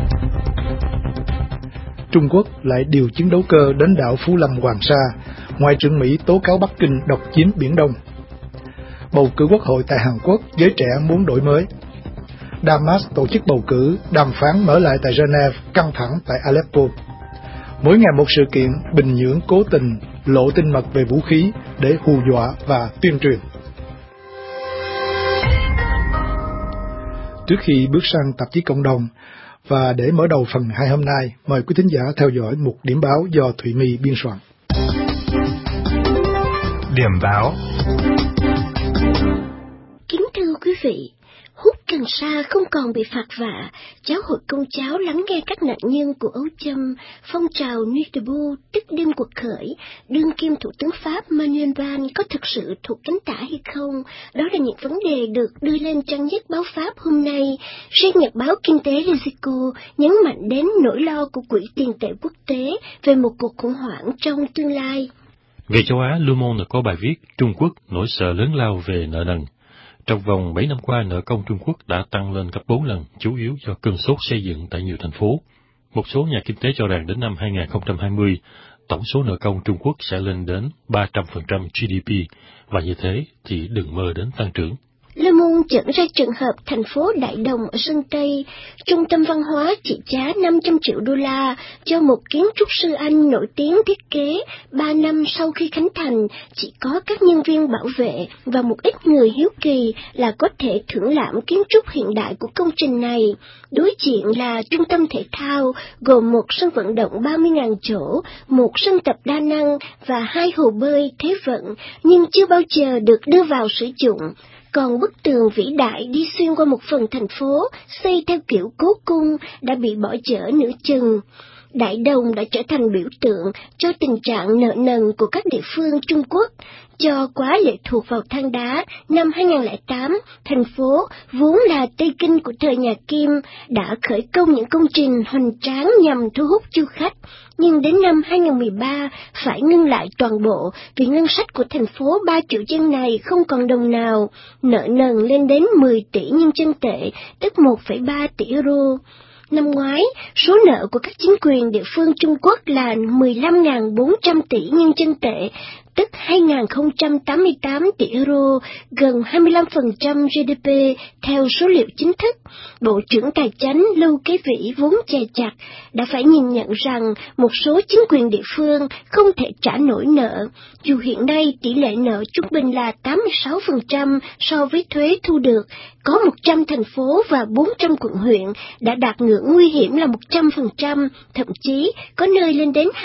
Trung Quốc lại điều chiến đấu cơ đến đảo Phú Lâm, Hoàng Sa. Ngoại trưởng Mỹ tố cáo Bắc Kinh độc chiếm Biển Đông. Bầu cử quốc hội tại Hàn Quốc, giới trẻ muốn đổi mới. Damas tổ chức bầu cử, đàm phán mở lại tại Geneva, căng thẳng tại Aleppo. Mỗi ngày một sự kiện, Bình Nhưỡng cố tình lộ tin mật về vũ khí để hù dọa và tuyên truyền. Trước khi bước sang tạp chí cộng đồng, Và để mở đầu phần 2 hôm nay, mời quý thính giả theo dõi một điểm báo do Thụy My biên soạn. Điểm báo. Kính thưa quý vị, hút cần sa không còn bị phạt vạ, giáo hội Công giáo lắng nghe các nạn nhân của ấu châm, phong trào Nuit debout tức đêm cuộc khởi, đương kim thủ tướng Pháp Manuel Valls có thực sự thuộc cánh tả hay không? Đó là những vấn đề được đưa lên trang nhất báo Pháp hôm nay. Riêng nhật báo kinh tế L'Echo nhấn mạnh đến nỗi lo của Quỹ tiền tệ quốc tế về một cuộc khủng hoảng trong tương lai. Về châu Á, Le Monde có bài viết Trung Quốc nỗi sợ lớn lao về nợ nần. Trong vòng 7 năm qua, nợ công Trung Quốc đã tăng lên gấp 4 lần, chủ yếu do cơn sốt xây dựng tại nhiều thành phố. Một số nhà kinh tế cho rằng đến năm 2020, tổng số nợ công Trung Quốc sẽ lên đến 300% GDP, và như thế thì đừng mơ đến tăng trưởng. Le Monde dẫn ra trường hợp thành phố Đại Đồng ở Sơn Tây, trung tâm văn hóa trị giá 500 triệu đô la cho một kiến trúc sư Anh nổi tiếng thiết kế. 3 năm sau khi khánh thành, chỉ có các nhân viên bảo vệ và một ít người hiếu kỳ là có thể thưởng lãm kiến trúc hiện đại của công trình này. Đối diện là trung tâm thể thao gồm một sân vận động 30.000 chỗ, một sân tập đa năng và 2 hồ bơi thế vận, nhưng chưa bao giờ được đưa vào sử dụng. Còn bức tường vĩ đại đi xuyên qua một phần thành phố, xây theo kiểu cố cung, đã bị bỏ dở nửa chừng. Đại Đồng đã trở thành biểu tượng cho tình trạng nợ nần của các địa phương Trung Quốc. Do quá lệ thuộc vào than đá, năm 2008, thành phố, vốn là Tây Kinh của thời nhà Kim, đã khởi công những công trình hoành tráng nhằm thu hút du khách. Nhưng đến năm 2013, phải ngưng lại toàn bộ vì ngân sách của thành phố 3 triệu dân này không còn đồng nào, nợ nần lên đến 10 tỷ nhân dân tệ, tức 1,3 tỷ euro. Năm ngoái, số nợ của các chính quyền địa phương Trung Quốc là 15.400 tỷ nhân dân tệ, tức 2.088 tỷ euro, gần 25% GDP theo số liệu chính thức. Bộ trưởng Tài chánh Lưu Kế Vĩ vốn dè chặt đã phải nhìn nhận rằng một số chính quyền địa phương không thể trả nổi nợ, dù hiện nay tỷ lệ nợ trung bình là 86% so với thuế thu được. Có 100 thành phố và 400 quận huyện đã đạt ngưỡng nguy hiểm là 100%, thậm chí có nơi lên đến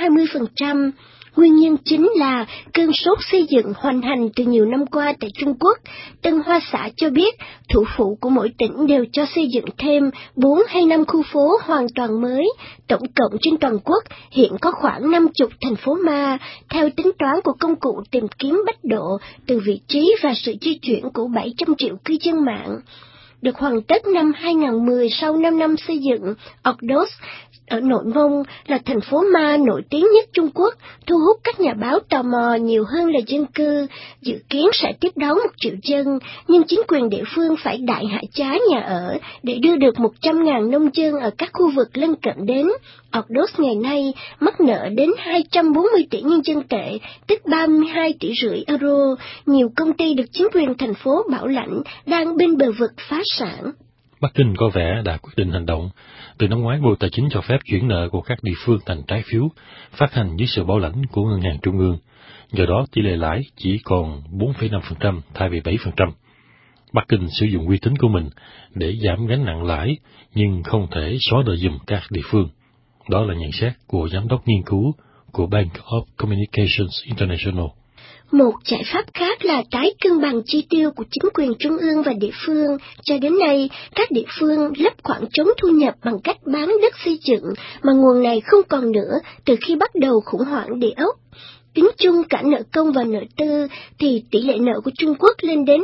220%. Nguyên nhân chính là cơn sốt xây dựng hoành hành từ nhiều năm qua tại Trung Quốc. Tân Hoa Xã cho biết, thủ phủ của mỗi tỉnh đều cho xây dựng thêm 4 hay 5 khu phố hoàn toàn mới. Tổng cộng trên toàn quốc hiện có khoảng 50 thành phố ma, theo tính toán của công cụ tìm kiếm bách độ từ vị trí và sự di chuyển của 700 triệu cư dân mạng. Được hoàn tất năm 2010 sau 5 năm xây dựng, Ordos ở Nội Mông là thành phố ma nổi tiếng nhất Trung Quốc, thu hút các nhà báo tò mò nhiều hơn là dân cư, dự kiến sẽ tiếp đón 1 triệu dân, nhưng chính quyền địa phương phải đại hạ giá nhà ở để đưa được 100.000 nông dân ở các khu vực lân cận đến. Ordos ngày nay mắc nợ đến 240 tỷ nhân dân tệ, tức 32,5 tỷ euro. Nhiều công ty được chính quyền thành phố bảo lãnh đang bên bờ vực phá sản. Bắc Kinh có vẻ đã quyết định hành động. Từ năm ngoái, Bộ Tài chính cho phép chuyển nợ của các địa phương thành trái phiếu, phát hành dưới sự bảo lãnh của Ngân hàng Trung ương. Do đó, tỷ lệ lãi chỉ còn 4,5% thay vì 7%. Bắc Kinh sử dụng uy tín của mình để giảm gánh nặng lãi, nhưng không thể xóa nợ giùm các địa phương. Đó là nhận xét của giám đốc nghiên cứu của Bank of Communications International. Một giải pháp khác là tái cân bằng chi tiêu của chính quyền trung ương và địa phương. Cho đến nay, các địa phương lấp khoảng trống thu nhập bằng cách bán đất xây dựng, mà nguồn này không còn nữa từ khi bắt đầu khủng hoảng địa ốc. Tính chung cả nợ công và nợ tư thì tỷ lệ nợ của Trung Quốc lên đến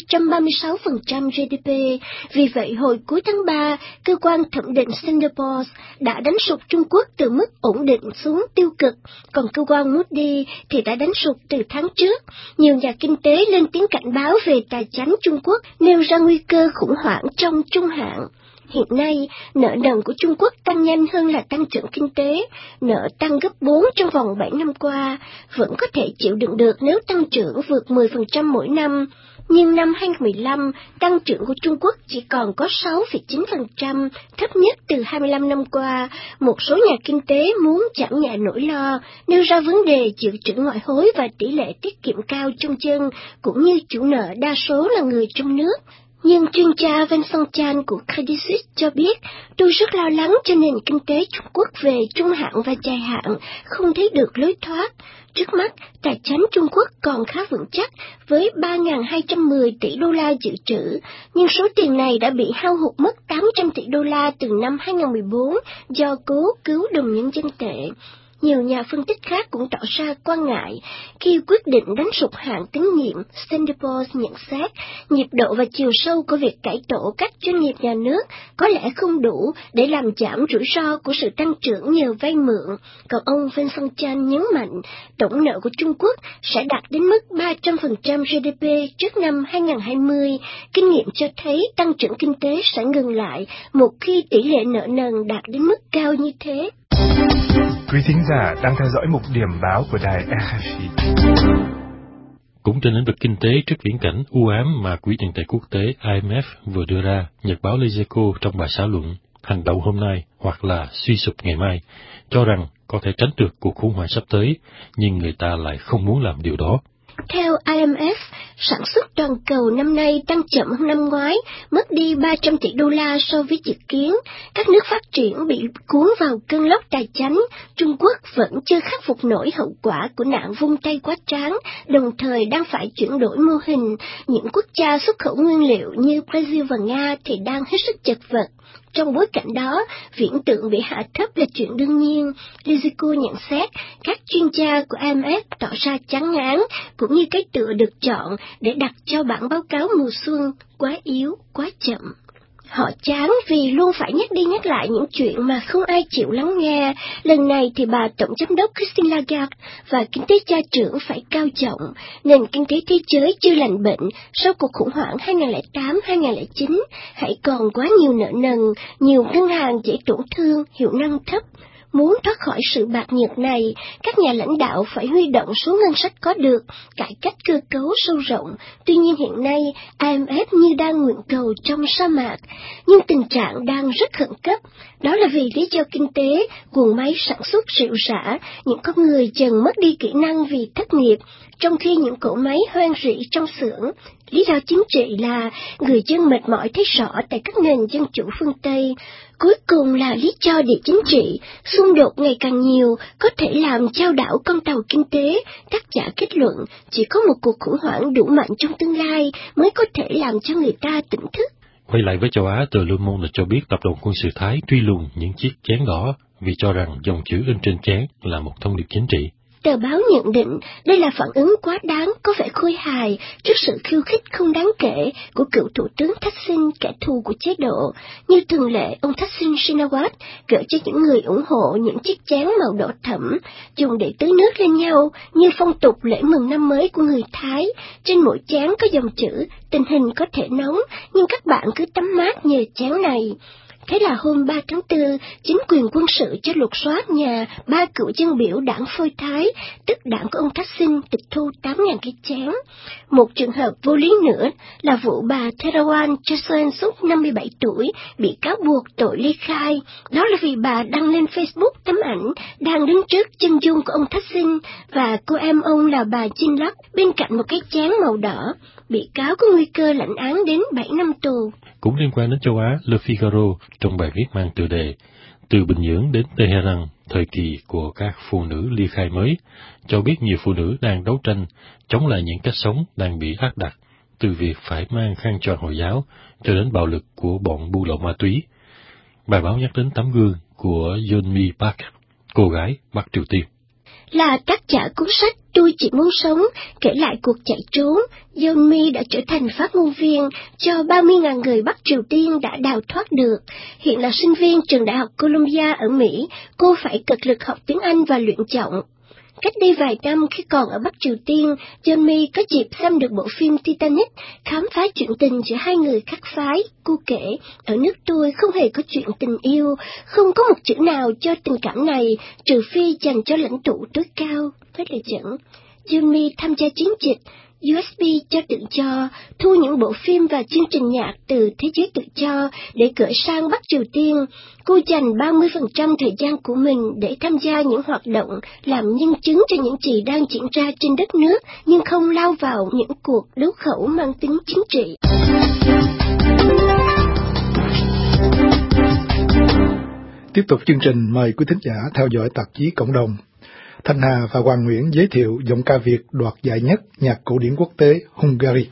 236% GDP. Vì vậy, hồi cuối tháng 3, cơ quan thẩm định Standard Poor's đã đánh sụt Trung Quốc từ mức ổn định xuống tiêu cực, còn cơ quan Moody thì đã đánh sụt từ tháng trước. Nhiều nhà kinh tế lên tiếng cảnh báo về tài chánh Trung Quốc, nêu ra nguy cơ khủng hoảng trong trung hạn. Hiện nay, nợ nần của Trung Quốc tăng nhanh hơn là tăng trưởng kinh tế, nợ tăng gấp 4 trong vòng 7 năm qua, vẫn có thể chịu đựng được nếu tăng trưởng vượt 10% mỗi năm. Nhưng năm 2015, tăng trưởng của Trung Quốc chỉ còn có 6,9%, thấp nhất từ 25 năm qua. Một số nhà kinh tế muốn giảm nhẹ nỗi lo, nêu ra vấn đề dự trữ ngoại hối và tỷ lệ tiết kiệm cao trong dân, cũng như chủ nợ đa số là người trong nước. Nhưng chuyên gia Vincent Chan của Credit Suisse cho biết, tôi rất lo lắng cho nền kinh tế Trung Quốc về trung hạn và dài hạn, không thấy được lối thoát. Trước mắt, tài chính Trung Quốc còn khá vững chắc với 3.210 tỷ đô la dự trữ, nhưng số tiền này đã bị hao hụt mất 800 tỷ đô la từ năm 2014 do cố cứu đồng nhân dân tệ. Nhiều nhà phân tích khác cũng tỏ ra quan ngại khi quyết định đánh sụt hạng tín nhiệm. Standard & Poor's nhận xét nhịp độ và chiều sâu của việc cải tổ các doanh nghiệp nhà nước có lẽ không đủ để làm giảm rủi ro của sự tăng trưởng nhờ vay mượn. Còn ông Vincent Chan nhấn mạnh tổng nợ của Trung Quốc sẽ đạt đến mức 300% GDP trước năm 2020. Kinh nghiệm cho thấy tăng trưởng kinh tế sẽ ngừng lại một khi tỷ lệ nợ nần đạt đến mức cao như thế. Quý thính giả đang theo dõi mục điểm báo của đài RFI. Cũng trên lĩnh vực kinh tế, trước viễn cảnh u ám mà Quỹ tiền tệ quốc tế IMF vừa đưa ra, nhật báo Les Echos trong bài xã luận hành động hôm nay hoặc là suy sụp ngày mai, cho rằng có thể tránh được cuộc khủng hoảng sắp tới, nhưng người ta lại không muốn làm điều đó. Theo IMF, sản xuất toàn cầu năm nay tăng chậm hơn năm ngoái, mất đi 300 tỷ đô la so với dự kiến. Các nước phát triển bị cuốn vào cơn lốc tài chính. Trung Quốc vẫn chưa khắc phục nổi hậu quả của nạn vung tay quá tráng, đồng thời đang phải chuyển đổi mô hình. Những quốc gia xuất khẩu nguyên liệu như Brazil và Nga thì đang hết sức chật vật. Trong bối cảnh đó, viễn tượng bị hạ thấp là chuyện đương nhiên. Lizico nhận xét, các chuyên gia của IMF tỏ ra chán ngán, cũng như cái tựa được chọn để đặt cho bản báo cáo mùa xuân, quá yếu, quá chậm. Họ chán vì luôn phải nhắc đi nhắc lại những chuyện mà không ai chịu lắng nghe. Lần này thì bà Tổng giám đốc Christine Lagarde và kinh tế gia trưởng phải cao giọng. Nền kinh tế thế giới chưa lành bệnh sau cuộc khủng hoảng 2008-2009, hãy còn quá nhiều nợ nần, nhiều ngân hàng dễ tổn thương, hiệu năng thấp. Muốn thoát khỏi sự bạc nhược này, các nhà lãnh đạo phải huy động số ngân sách có được, cải cách cơ cấu sâu rộng. Tuy nhiên hiện nay, IMF như đang nguyện cầu trong sa mạc, nhưng tình trạng đang rất khẩn cấp. Đó là vì lý do kinh tế, guồng máy sản xuất rệu rã, những con người dần mất đi kỹ năng vì thất nghiệp, trong khi những cỗ máy hoen rỉ trong xưởng. Lý do chính trị là người dân mệt mỏi thấy rõ tại các nền dân chủ phương Tây. Cuối cùng là lý do địa chính trị, xung đột ngày càng nhiều có thể làm chao đảo con tàu kinh tế. Tác giả kết luận chỉ có một cuộc khủng hoảng đủ mạnh trong tương lai mới có thể làm cho người ta tỉnh thức. Quay lại với châu Á, tờ Le Monde cho biết tập đoàn quân sự Thái truy lùng những chiếc chén đỏ vì cho rằng dòng chữ in trên chén là một thông điệp chính trị. Tờ báo nhận định đây là phản ứng quá đáng, có vẻ khôi hài trước sự khiêu khích không đáng kể của cựu thủ tướng Thaksin, kẻ thù của chế độ. Như thường lệ, ông Thaksin Shinawatra gửi cho những người ủng hộ những chiếc chén màu đỏ thẫm, dùng để tưới nước lên nhau như phong tục lễ mừng năm mới của người Thái. Trên mỗi chén có dòng chữ, tình hình có thể nóng, nhưng các bạn cứ tắm mát nhờ chén này. Thế là hôm 3 tháng 4, chính quyền quân sự cho lục soát nhà 3 cựu dân biểu đảng Phôi Thái, tức đảng của ông Thaksin, tịch thu 8.000 cái chén. Một trường hợp vô lý nữa là vụ bà Therawan Chosensuk, 57 tuổi, bị cáo buộc tội ly khai. Đó là vì bà đăng lên Facebook tấm ảnh đang đứng trước chân dung của ông Thaksin và cô em ông là bà Jinlak bên cạnh một cái chén màu đỏ. Bị cáo có nguy cơ lãnh án đến 7 năm tù. Cũng liên quan đến châu Á, Le Figaro trong bài viết mang tựa đề Từ Bình Nhưỡng đến Tehran, thời kỳ của các phụ nữ ly khai mới, cho biết nhiều phụ nữ đang đấu tranh chống lại những cách sống đang bị áp đặt, từ việc phải mang khăn choàng Hồi giáo cho đến bạo lực của bọn buôn lậu ma túy. Bài báo nhắc đến tấm gương của Yeonmi Park, cô gái Bắc Triều Tiên. Là tác giả cuốn sách Tôi Chỉ Muốn Sống, kể lại cuộc chạy trốn, Yeonmi đã trở thành phát ngôn viên cho 30.000 người Bắc Triều Tiên đã đào thoát được. Hiện là sinh viên trường Đại học Columbia ở Mỹ, cô phải cực lực học tiếng Anh và luyện giọng. Cách đây vài năm khi còn ở Bắc Triều Tiên, Yeonmi có dịp xem được bộ phim Titanic, khám phá chuyện tình giữa hai người khác phái. Cô kể, ở nước tôi không hề có chuyện tình yêu, không có một chữ nào cho tình cảm này, trừ phi dành cho lãnh tụ tối cao. Rất là chuẩn. Yeonmi tham gia chiến dịch USB cho tự do, thu những bộ phim và chương trình nhạc từ thế giới tự do để gửi sang Bắc Triều Tiên. Cô dành 30% thời gian của mình để tham gia những hoạt động làm nhân chứng cho những gì đang diễn ra trên đất nước, nhưng không lao vào những cuộc đấu khẩu mang tính chính trị. Tiếp tục chương trình, mời quý thính giả theo dõi tạp chí Cộng đồng. Thanh Hà và Hoàng Nguyễn giới thiệu giọng ca Việt đoạt giải nhất nhạc cổ điển quốc tế Hungary.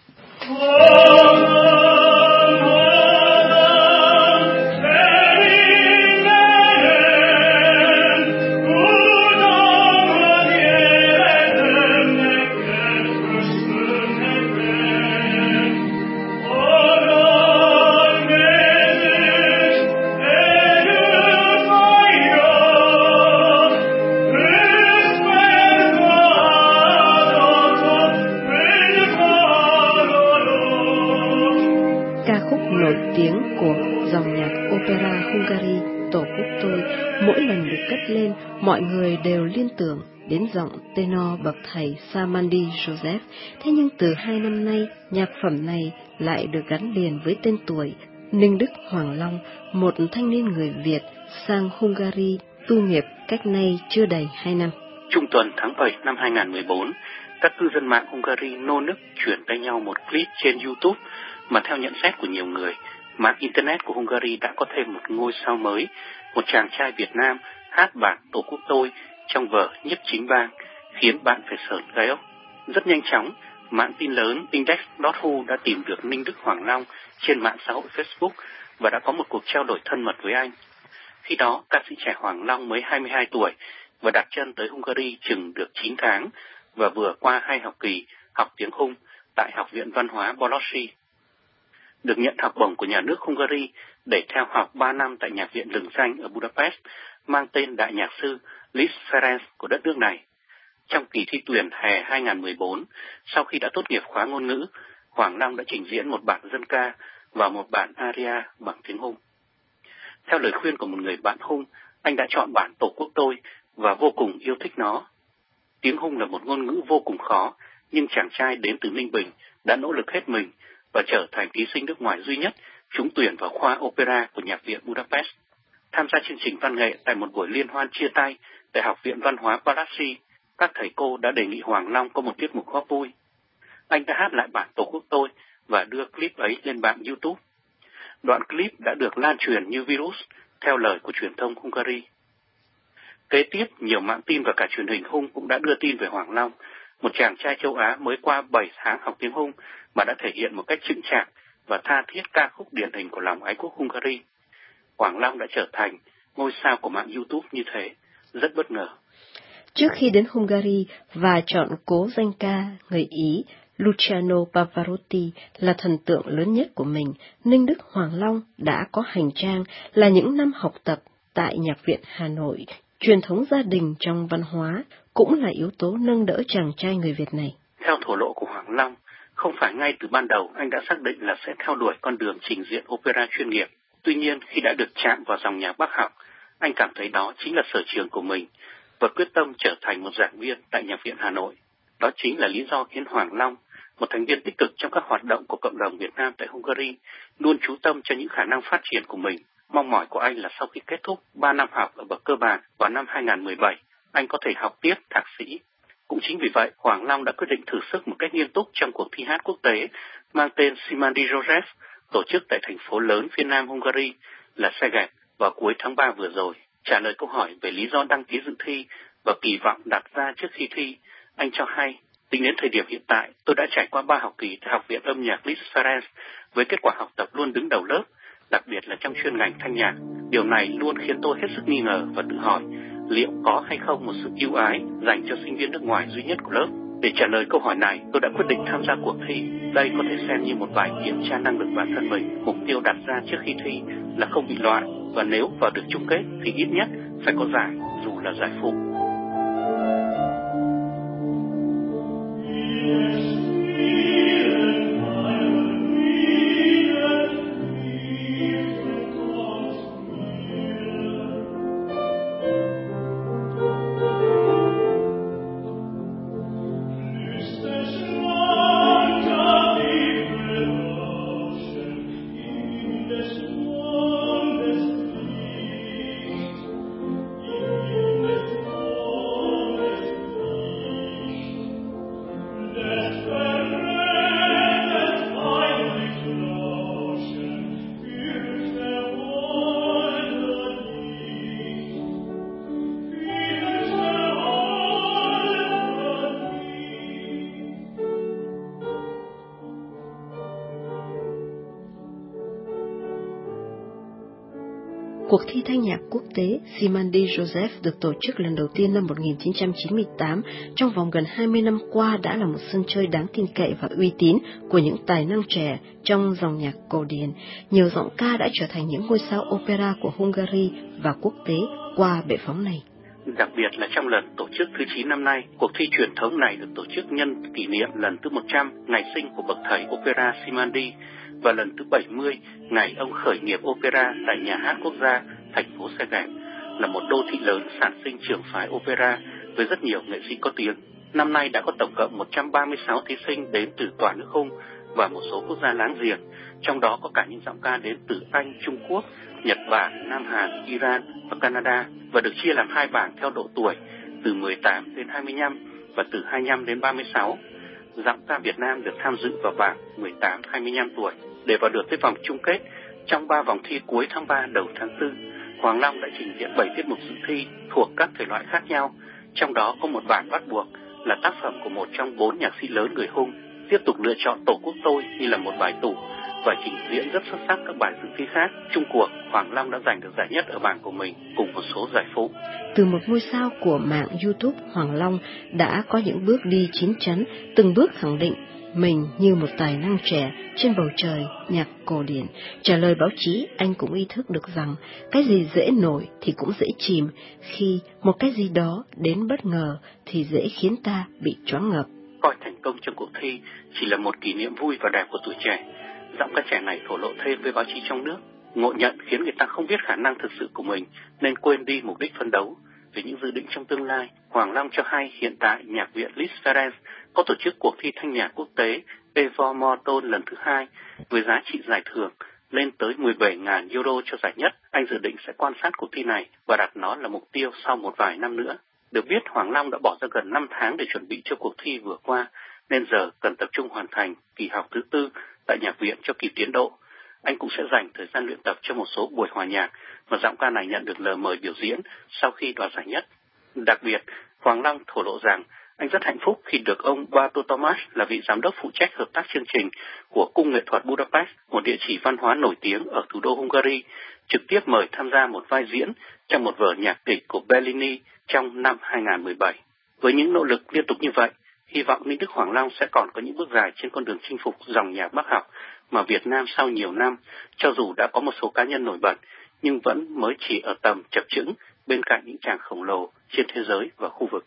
Tiếng của dòng nhạc opera Hungary Tổ quốc tôi mỗi lần được cất lên, mọi người đều liên tưởng đến giọng tenor bậc thầy Samandy Joseph. Thế nhưng từ 2 năm nay, nhạc phẩm này lại được gắn liền với tên tuổi Ninh Đức Hoàng Long, một thanh niên người Việt sang Hungary tu nghiệp cách nay chưa đầy 2 năm. Trung tuần tháng 7 năm 2014, các cư dân mạng Hungary nô nức chuyển tay nhau một clip trên YouTube mà theo nhận xét của nhiều người, mạng Internet của Hungary đã có thêm một ngôi sao mới, một chàng trai Việt Nam hát bản Tổ quốc tôi trong vở Nhiếp Chính Bang, khiến bạn phải sởn gai ốc. Rất nhanh chóng, mạng tin lớn Index.hu đã tìm được Ninh Đức Hoàng Long trên mạng xã hội Facebook và đã có một cuộc trao đổi thân mật với anh. Khi đó, ca sĩ trẻ Hoàng Long mới 22 tuổi và đặt chân tới Hungary chừng được 9 tháng và vừa qua 2 học kỳ học tiếng Hung tại Học viện Văn hóa Bolosi. Được nhận học bổng của nhà nước Hungary để theo học 3 năm tại nhạc viện lừng danh ở Budapest, mang tên Đại nhạc sư Liszt Ferenc của đất nước này. Trong kỳ thi tuyển hè 2014, sau khi đã tốt nghiệp khóa ngôn ngữ, Hoàng Long đã trình diễn một bản dân ca và một bản aria bằng tiếng Hung. Theo lời khuyên của một người bạn Hung, anh đã chọn bản Tổ quốc tôi và vô cùng yêu thích nó. Tiếng Hung là một ngôn ngữ vô cùng khó, nhưng chàng trai đến từ Ninh Bình đã nỗ lực hết mình và trở thành thí sinh nước ngoài duy nhất trúng tuyển vào khoa opera của nhạc viện Budapest. Tham gia chương trình văn nghệ tại một buổi liên hoan chia tay tại Học viện Văn hóa Bolosi, các thầy cô đã đề nghị Hoàng Long có một tiết mục góp vui. Anh đã hát lại bản Tổ quốc tôi và đưa clip ấy lên mạng YouTube. Đoạn clip đã được lan truyền như virus, theo lời của truyền thông Hungary. Kế tiếp, nhiều mạng tin và cả truyền hình Hung cũng đã đưa tin về Hoàng Long, một chàng trai châu Á mới qua 7 tháng học tiếng Hung mà đã thể hiện một cách chững chạc và tha thiết ca khúc điển hình của lòng ái quốc Hungary. Hoàng Long đã trở thành ngôi sao của mạng YouTube như thế, rất bất ngờ. Trước khi đến Hungary và chọn cố danh ca người Ý Luciano Pavarotti là thần tượng lớn nhất của mình, Ninh Đức Hoàng Long đã có hành trang là những năm học tập tại Nhạc viện Hà Nội. Truyền thống gia đình trong văn hóa cũng là yếu tố nâng đỡ chàng trai người Việt này. Theo thổ lộ của Hoàng Long, không phải ngay từ ban đầu anh đã xác định là sẽ theo đuổi con đường trình diễn opera chuyên nghiệp. Tuy nhiên, khi đã được chạm vào dòng nhạc Bác học, anh cảm thấy đó chính là sở trường của mình và quyết tâm trở thành một giảng viên tại Nhạc viện Hà Nội. Đó chính là lý do khiến Hoàng Long, một thành viên tích cực trong các hoạt động của cộng đồng Việt Nam tại Hungary, luôn chú tâm cho những khả năng phát triển của mình. Mong mỏi của anh là sau khi kết thúc 3 năm học ở bậc cơ bản vào năm 2017, anh có thể học tiếp thạc sĩ. Cũng chính vì vậy, Hoàng Long đã quyết định thử sức một cách nghiêm túc trong cuộc thi hát quốc tế mang tên Samandy Joseph, tổ chức tại thành phố lớn phía nam Hungary là Szeged vào cuối tháng 3 vừa rồi. Trả lời câu hỏi về lý do đăng ký dự thi và kỳ vọng đặt ra trước khi thi, anh cho hay, tính đến thời điểm hiện tại, tôi đã trải qua 3 học kỳ tại Học viện âm nhạc Liszt Ferenc với kết quả học tập luôn đứng đầu lớp, đặc biệt là trong chuyên ngành thanh nhạc. Điều này luôn khiến tôi hết sức nghi ngờ và tự hỏi liệu có hay không một sự ưu ái dành cho sinh viên nước ngoài duy nhất của lớp. Để trả lời câu hỏi này, tôi đã quyết định tham gia cuộc thi. Đây có thể xem như một bài kiểm tra năng lực bản thân mình. Mục tiêu đặt ra trước khi thi là không bị loại, và nếu vào được chung kết thì ít nhất phải có giải, dù là giải phụ. Cuộc thi thanh nhạc quốc tế Simandi Joseph được tổ chức lần đầu tiên năm 1998, trong vòng gần 20 năm qua đã là một sân chơi đáng tin cậy và uy tín của những tài năng trẻ trong dòng nhạc cổ điển. Nhiều giọng ca đã trở thành những ngôi sao opera của Hungary và quốc tế qua bệ phóng này. Đặc biệt là trong lần tổ chức thứ 9 năm nay, cuộc thi truyền thống này được tổ chức nhân kỷ niệm lần thứ 100 ngày sinh của bậc thầy opera Simandi và lần thứ 70 ngày ông khởi nghiệp opera tại Nhà hát Quốc gia thành phố Zagreb, là một đô thị lớn sản sinh trường phái opera với rất nhiều nghệ sĩ có tiếng. Năm nay đã có tổng cộng 136 thí sinh đến từ toàn nước Hung và một số quốc gia láng giềng, trong đó có cả những giọng ca đến từ Anh, Trung Quốc, Nhật Bản, Nam Hàn, Iran và Canada, và được chia làm 2 bảng theo độ tuổi, từ 18 đến 25 và từ 25 đến 36. Giọng ca Việt Nam được tham dự vào bảng 18-25 tuổi. Để vào được tới vòng chung kết, trong 3 vòng thi cuối tháng 3 đầu tháng 4, Hoàng Long đã trình diễn 7 tiết mục dự thi thuộc các thể loại khác nhau, trong đó có một bản bắt buộc là tác phẩm của một trong 4 nhạc sĩ lớn người Hung. Tiếp tục lựa chọn Tổ quốc tôi như là một bài tủ và trình diễn rất xuất sắc các bài dự thi khác. Chung cuộc, Hoàng Long đã giành được giải nhất ở bảng của mình cùng một số giải phụ. Từ một ngôi sao của mạng YouTube, Hoàng Long đã có những bước đi chín chắn, từng bước khẳng định mình như một tài năng trẻ trên bầu trời nhạc cổ điển. Trả lời báo chí, anh cũng ý thức được rằng cái gì dễ nổi thì cũng dễ chìm, khi một cái gì đó đến bất ngờ thì dễ khiến ta bị choáng ngợp. Coi thành công trong cuộc thi chỉ là một kỷ niệm vui và đẹp của tuổi trẻ. Giọng ca trẻ này thổ lộ thêm với báo chí trong nước. Ngộ nhận khiến người ta không biết khả năng thực sự của mình nên quên đi mục đích phấn đấu. Về những dự định trong tương lai, Hoàng Long cho hay hiện tại Nhạc viện Liszt Ferenc có tổ chức cuộc thi thanh nhạc quốc tế Evo Morton lần thứ 2 với giá trị giải thưởng lên tới 17.000 euro cho giải nhất. Anh dự định sẽ quan sát cuộc thi này và đặt nó là mục tiêu sau một vài năm nữa. Được biết, Hoàng Long đã bỏ ra gần 5 tháng để chuẩn bị cho cuộc thi vừa qua, nên giờ cần tập trung hoàn thành kỳ học thứ 4 tại nhạc viện cho kịp tiến độ. Anh cũng sẽ dành thời gian luyện tập cho một số buổi hòa nhạc và giọng ca này nhận được lời mời biểu diễn sau khi đoạt giải nhất. Đặc biệt, Hoàng Long thổ lộ rằng anh rất hạnh phúc khi được ông Bartók Tamás là vị giám đốc phụ trách hợp tác chương trình của Cung nghệ thuật Budapest, một địa chỉ văn hóa nổi tiếng ở thủ đô Hungary, trực tiếp mời tham gia một vai diễn trong một vở nhạc kịch của Bellini trong năm 2017. Với những nỗ lực liên tục như vậy, hy vọng Minh Đức Hoàng Long sẽ còn có những bước dài trên con đường chinh phục dòng nhạc Bắc học mà Việt Nam sau nhiều năm, cho dù đã có một số cá nhân nổi bật, nhưng vẫn mới chỉ ở tầm chập chững bên cạnh những chàng khổng lồ trên thế giới và khu vực.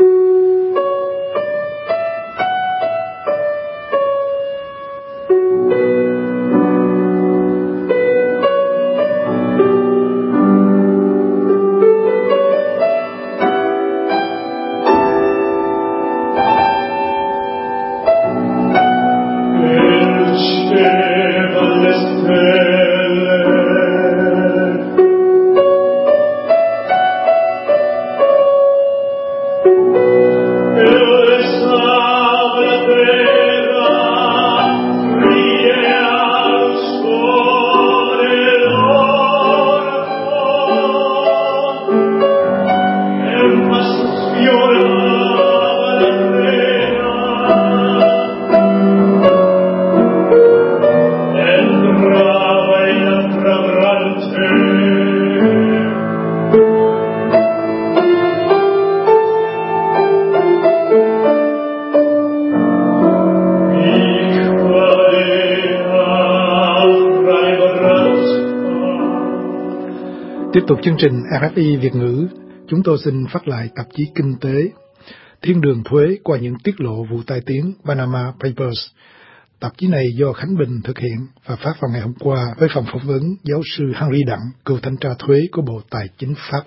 Tiếp tục chương trình RFI Việt ngữ, chúng tôi xin phát lại tạp chí Kinh tế, Thiên đường thuế qua những tiết lộ vụ tai tiếng Panama Papers. Tạp chí này do Khánh Bình thực hiện và phát vào ngày hôm qua với phòng phỏng vấn giáo sư Henry Đặng, cựu thanh tra thuế của Bộ Tài chính Pháp.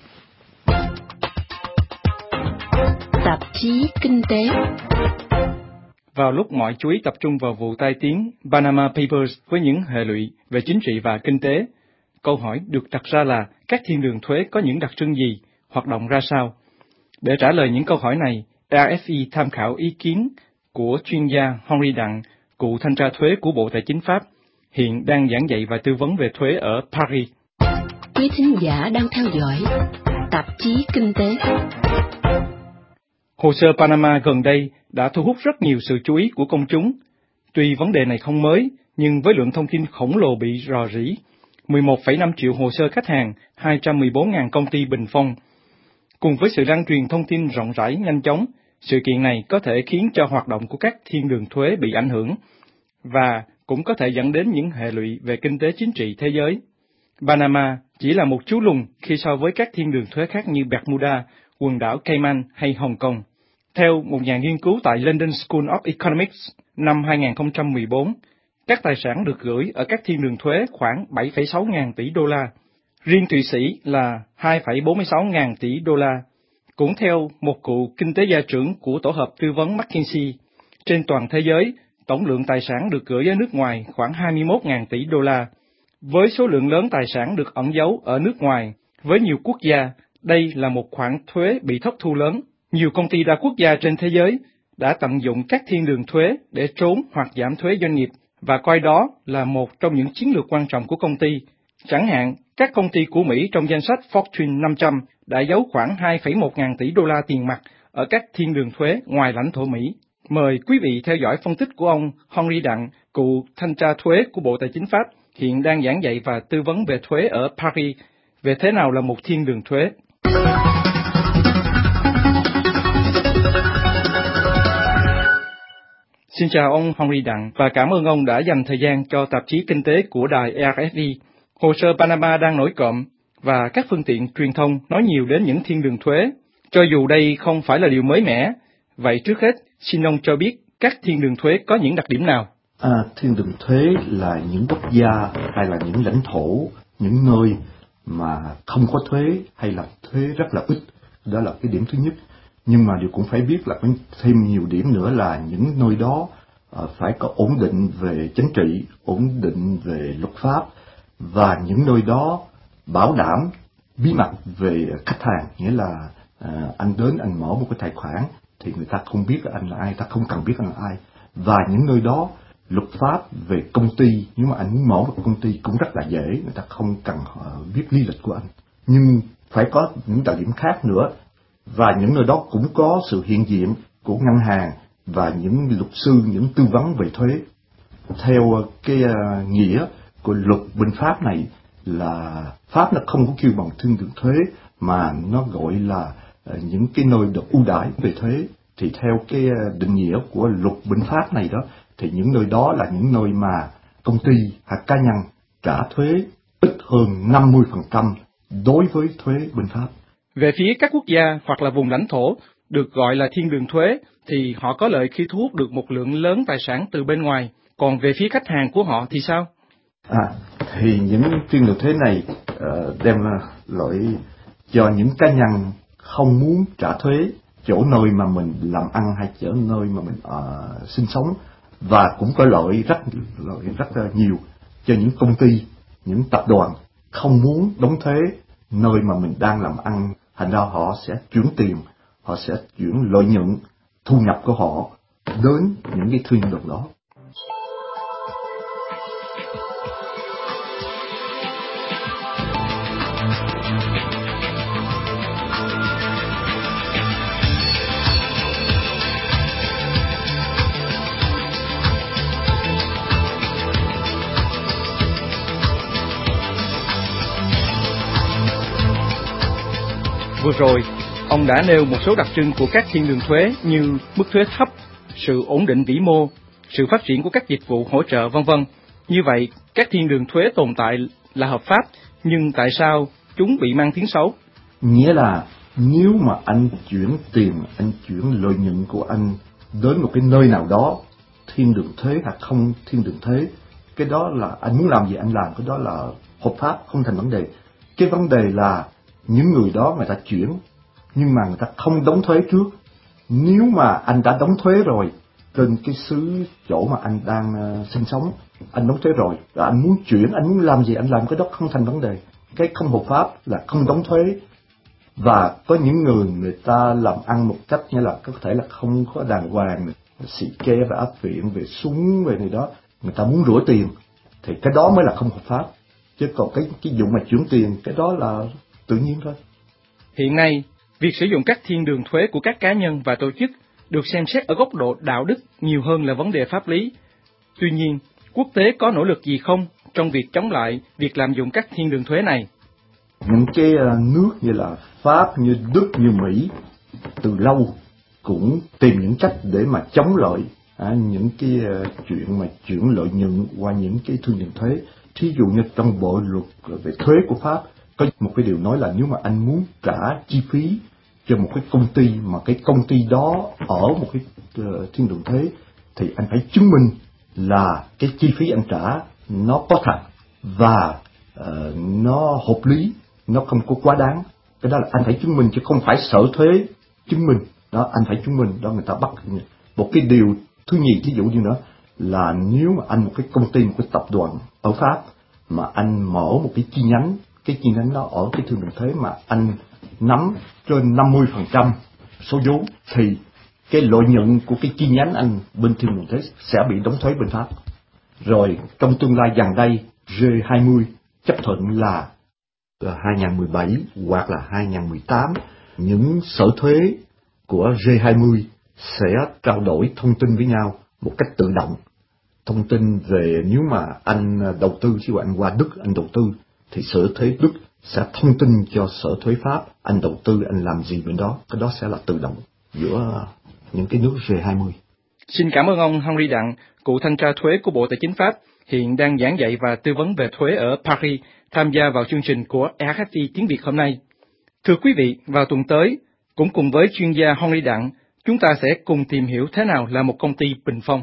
Tạp chí Kinh tế. Vào lúc mọi chú ý tập trung vào vụ tai tiếng Panama Papers với những hệ lụy về chính trị và kinh tế, câu hỏi được đặt ra là các thiên đường thuế có những đặc trưng gì, hoạt động ra sao? Để trả lời những câu hỏi này, RFI tham khảo ý kiến của chuyên gia Henry Đặng, cựu thanh tra thuế của Bộ Tài chính Pháp, hiện đang giảng dạy và tư vấn về thuế ở Paris. Quý thính giả đang theo dõi tạp chí Kinh tế. Hồ sơ Panama gần đây đã thu hút rất nhiều sự chú ý của công chúng. Tuy vấn đề này không mới, nhưng với lượng thông tin khổng lồ bị rò rỉ, 11,5 triệu hồ sơ khách hàng, 214.000 công ty bình phong. Cùng với sự lan truyền thông tin rộng rãi nhanh chóng, sự kiện này có thể khiến cho hoạt động của các thiên đường thuế bị ảnh hưởng, và cũng có thể dẫn đến những hệ lụy về kinh tế chính trị thế giới. Panama chỉ là một chú lùn khi so với các thiên đường thuế khác như Bermuda, quần đảo Cayman hay Hồng Kông. Theo một nhà nghiên cứu tại London School of Economics năm 2014, các tài sản được gửi ở các thiên đường thuế khoảng 7,6 ngàn tỷ đô la. Riêng Thụy Sĩ là 2,46 ngàn tỷ đô la. Cũng theo một cựu kinh tế gia trưởng của tổ hợp tư vấn McKinsey, trên toàn thế giới, tổng lượng tài sản được gửi ở nước ngoài khoảng 21 ngàn tỷ đô la. Với số lượng lớn tài sản được ẩn giấu ở nước ngoài, với nhiều quốc gia, đây là một khoản thuế bị thất thu lớn. Nhiều công ty đa quốc gia trên thế giới đã tận dụng các thiên đường thuế để trốn hoặc giảm thuế doanh nghiệp và coi đó là một trong những chiến lược quan trọng của công ty. Chẳng hạn, các công ty của Mỹ trong danh sách Fortune 500 đã giấu khoảng 2,1 ngàn tỷ đô la tiền mặt ở các thiên đường thuế ngoài lãnh thổ Mỹ. Mời quý vị theo dõi phân tích của ông Henry Đặng, cựu thanh tra thuế của Bộ Tài chính Pháp, hiện đang giảng dạy và tư vấn về thuế ở Paris, về thế nào là một thiên đường thuế. Xin chào ông Henry Đặng và cảm ơn ông đã dành thời gian cho tạp chí kinh tế của đài RFI. Hồ sơ Panama đang nổi cộm và các phương tiện truyền thông nói nhiều đến những thiên đường thuế, cho dù đây không phải là điều mới mẻ. Vậy trước hết, xin ông cho biết các thiên đường thuế có những đặc điểm nào? Thiên đường thuế là những quốc gia hay là những lãnh thổ, những nơi mà không có thuế hay là thuế rất là ít. Đó là cái điểm thứ nhất. Nhưng mà điều cũng phải biết là thêm nhiều điểm nữa là những nơi đó phải có ổn định về chính trị, ổn định về luật pháp, và những nơi đó bảo đảm bí mật về khách hàng, nghĩa là anh đến anh mở một cái tài khoản thì người ta không biết anh là ai, ta không cần biết anh là ai. Và những nơi đó luật pháp về công ty, nếu mà anh muốn mở một công ty cũng rất là dễ, người ta không cần biết lý lịch của anh. Nhưng phải có những đặc điểm khác nữa, và những nơi đó cũng có sự hiện diện của ngân hàng và những luật sư, những tư vấn về thuế. Theo cái nghĩa của luật bên Pháp này là Pháp nó không có kêu bằng thiên đường thuế, mà nó gọi là những cái nơi được ưu đãi về thuế. Thì theo cái định nghĩa của luật bên Pháp này đó, thì những nơi đó là những nơi mà công ty hay cá nhân trả thuế ít hơn 50% đối với thuế bên Pháp. Về phía các quốc gia hoặc là vùng lãnh thổ được gọi là thiên đường thuế thì họ có lợi khi thu hút được một lượng lớn tài sản từ bên ngoài. Còn về phía khách hàng của họ thì sao? Thì những thiên đường thuế này đem lợi cho những cá nhân không muốn trả thuế chỗ nơi mà mình làm ăn hay chỗ nơi mà mình sinh sống, và cũng có lợi rất nhiều cho những công ty, những tập đoàn không muốn đóng thuế nơi mà mình đang làm ăn. Thành ra họ sẽ chuyển tiền, họ sẽ chuyển lợi nhuận, thu nhập của họ đến những cái thiên đường đó. Vừa rồi, ông đã nêu một số đặc trưng của các thiên đường thuế như mức thuế thấp, sự ổn định vĩ mô, sự phát triển của các dịch vụ hỗ trợ v.v. Như vậy, các thiên đường thuế tồn tại là hợp pháp, nhưng tại sao chúng bị mang tiếng xấu? Nghĩa là nếu mà anh chuyển tiền, anh chuyển lợi nhuận của anh đến một cái nơi nào đó, thiên đường thuế hoặc không thiên đường thuế, cái đó là anh muốn làm gì anh làm, cái đó là hợp pháp, không thành vấn đề. Cái vấn đề là những người đó người ta chuyển, nhưng mà người ta không đóng thuế trước. Nếu mà anh đã đóng thuế rồi trên cái xứ chỗ mà anh đang sinh sống, anh đóng thuế rồi, và anh muốn chuyển, anh muốn làm gì anh làm, cái đó không thành vấn đề. Cái không hợp pháp là không đóng thuế. Và có những người ta làm ăn một cách như là có thể là không có đàng hoàng, xì ke và áp viện về súng về này đó, người ta muốn rửa tiền, thì cái đó mới là không hợp pháp. Chứ còn cái vụ mà chuyển tiền, cái đó là tự nhiên thôi. Hiện nay, việc sử dụng các thiên đường thuế của các cá nhân và tổ chức được xem xét ở góc độ đạo đức nhiều hơn là vấn đề pháp lý. Tuy nhiên, quốc tế có nỗ lực gì không trong việc chống lại việc lạm dụng các thiên đường thuế này? Những cái nước như là Pháp, như Đức, như Mỹ từ lâu cũng tìm những cách để mà chống lại những cái chuyện mà chuyển lợi nhuận qua những cái thiên đường thuế. Thí dụ như trong bộ luật về thuế của Pháp có một cái điều nói là nếu mà anh muốn trả chi phí cho một cái công ty mà cái công ty đó ở một cái thiên đường thuế thì anh phải chứng minh là cái chi phí anh trả nó có thật và nó hợp lý, nó không có quá đáng. Cái đó là anh phải chứng minh chứ không phải sở thuế chứng minh. Đó, anh phải chứng minh, đó người ta bắt. Một cái điều thứ nhì, ví dụ như nữa là nếu mà anh một cái công ty, một cái tập đoàn ở Pháp mà anh mở một cái chi nhánh đó ở cái thiên đường thuế mà anh nắm trên 50% số vốn thì cái lợi nhuận của cái chi nhánh anh bên thiên đường thuế sẽ bị đóng thuế bên Pháp. Rồi trong tương lai gần đây G20 chấp thuận là 2017 hoặc là 2018 những sở thuế của G20 sẽ trao đổi thông tin với nhau một cách tự động. Thông tin về nếu mà anh đầu tư, ví dụ anh qua Đức anh đầu tư thì sở thuế Đức sẽ thông tin cho sở thuế Pháp anh đầu tư, anh làm gì bên đó. Cái đó sẽ là tự động giữa những cái nước G20. Xin cảm ơn ông Henri Đặng, cựu thanh tra thuế của Bộ Tài chính Pháp, hiện đang giảng dạy và tư vấn về thuế ở Paris, tham gia vào chương trình của RFI Tiếng Việt hôm nay. Thưa quý vị, vào tuần tới, cũng cùng với chuyên gia Henri Đặng, chúng ta sẽ cùng tìm hiểu thế nào là một công ty bình phong.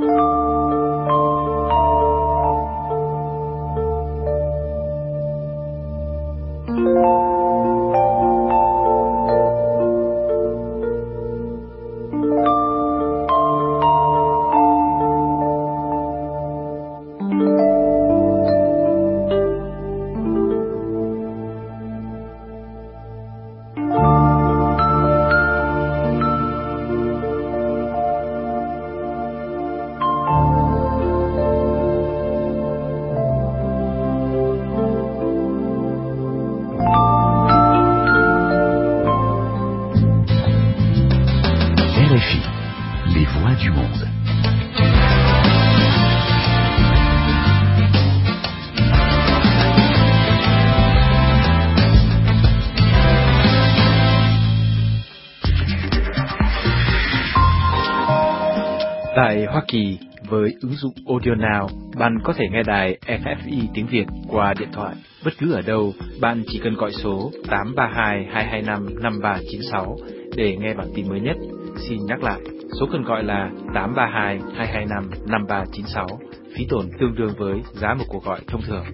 Tại Hoa Kỳ, với ứng dụng Audio Now, bạn có thể nghe đài RFI tiếng Việt qua điện thoại. Bất cứ ở đâu, bạn chỉ cần gọi số 832-225-5396 để nghe bản tin mới nhất. Xin nhắc lại, số cần gọi là 832-225-5396, phí tổn tương đương với giá một cuộc gọi thông thường.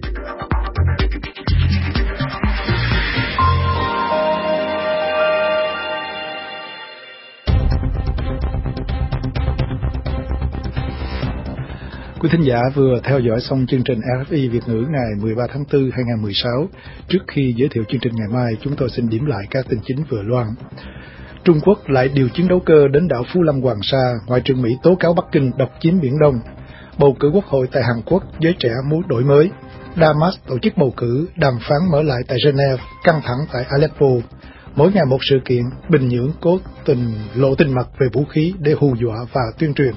Quý thính giả vừa theo dõi xong chương trình RFI Việt ngữ ngày 13 tháng 4 2016. Trước khi giới thiệu chương trình ngày mai, chúng tôi xin điểm lại các tin chính vừa loan. Trung Quốc lại điều chiến đấu cơ đến đảo Phú Lâm Hoàng Sa, Ngoại trưởng Mỹ tố cáo Bắc Kinh độc chiếm Biển Đông. Bầu cử quốc hội tại Hàn Quốc, giới trẻ muốn đổi mới. Damas tổ chức bầu cử, đàm phán mở lại tại Geneva, căng thẳng tại Aleppo. Mỗi ngày một sự kiện, Bình Nhưỡng cố tình lộ tin mật về vũ khí để hù dọa và tuyên truyền.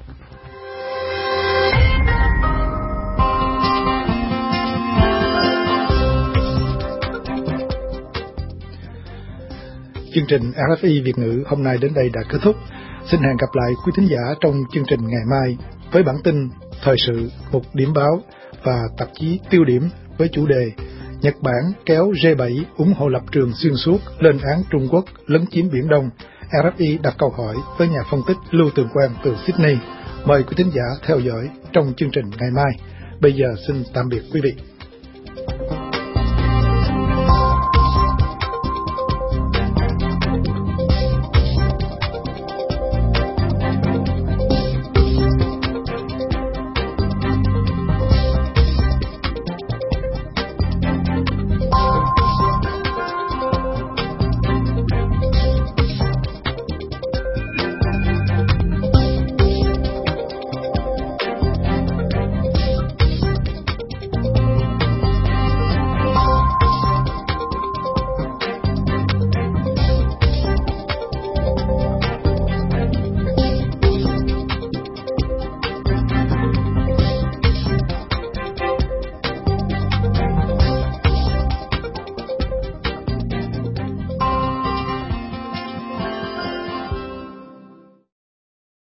Chương trình RFI Việt ngữ hôm nay đến đây đã kết thúc. Xin hẹn gặp lại quý thính giả trong chương trình ngày mai với bản tin, thời sự, một điểm báo và tạp chí tiêu điểm với chủ đề Nhật Bản kéo G7 ủng hộ lập trường xuyên suốt lên án Trung Quốc lấn chiếm Biển Đông. RFI đặt câu hỏi với nhà phân tích Lưu Tường Quang từ Sydney. Mời quý thính giả theo dõi trong chương trình ngày mai. Bây giờ xin tạm biệt quý vị.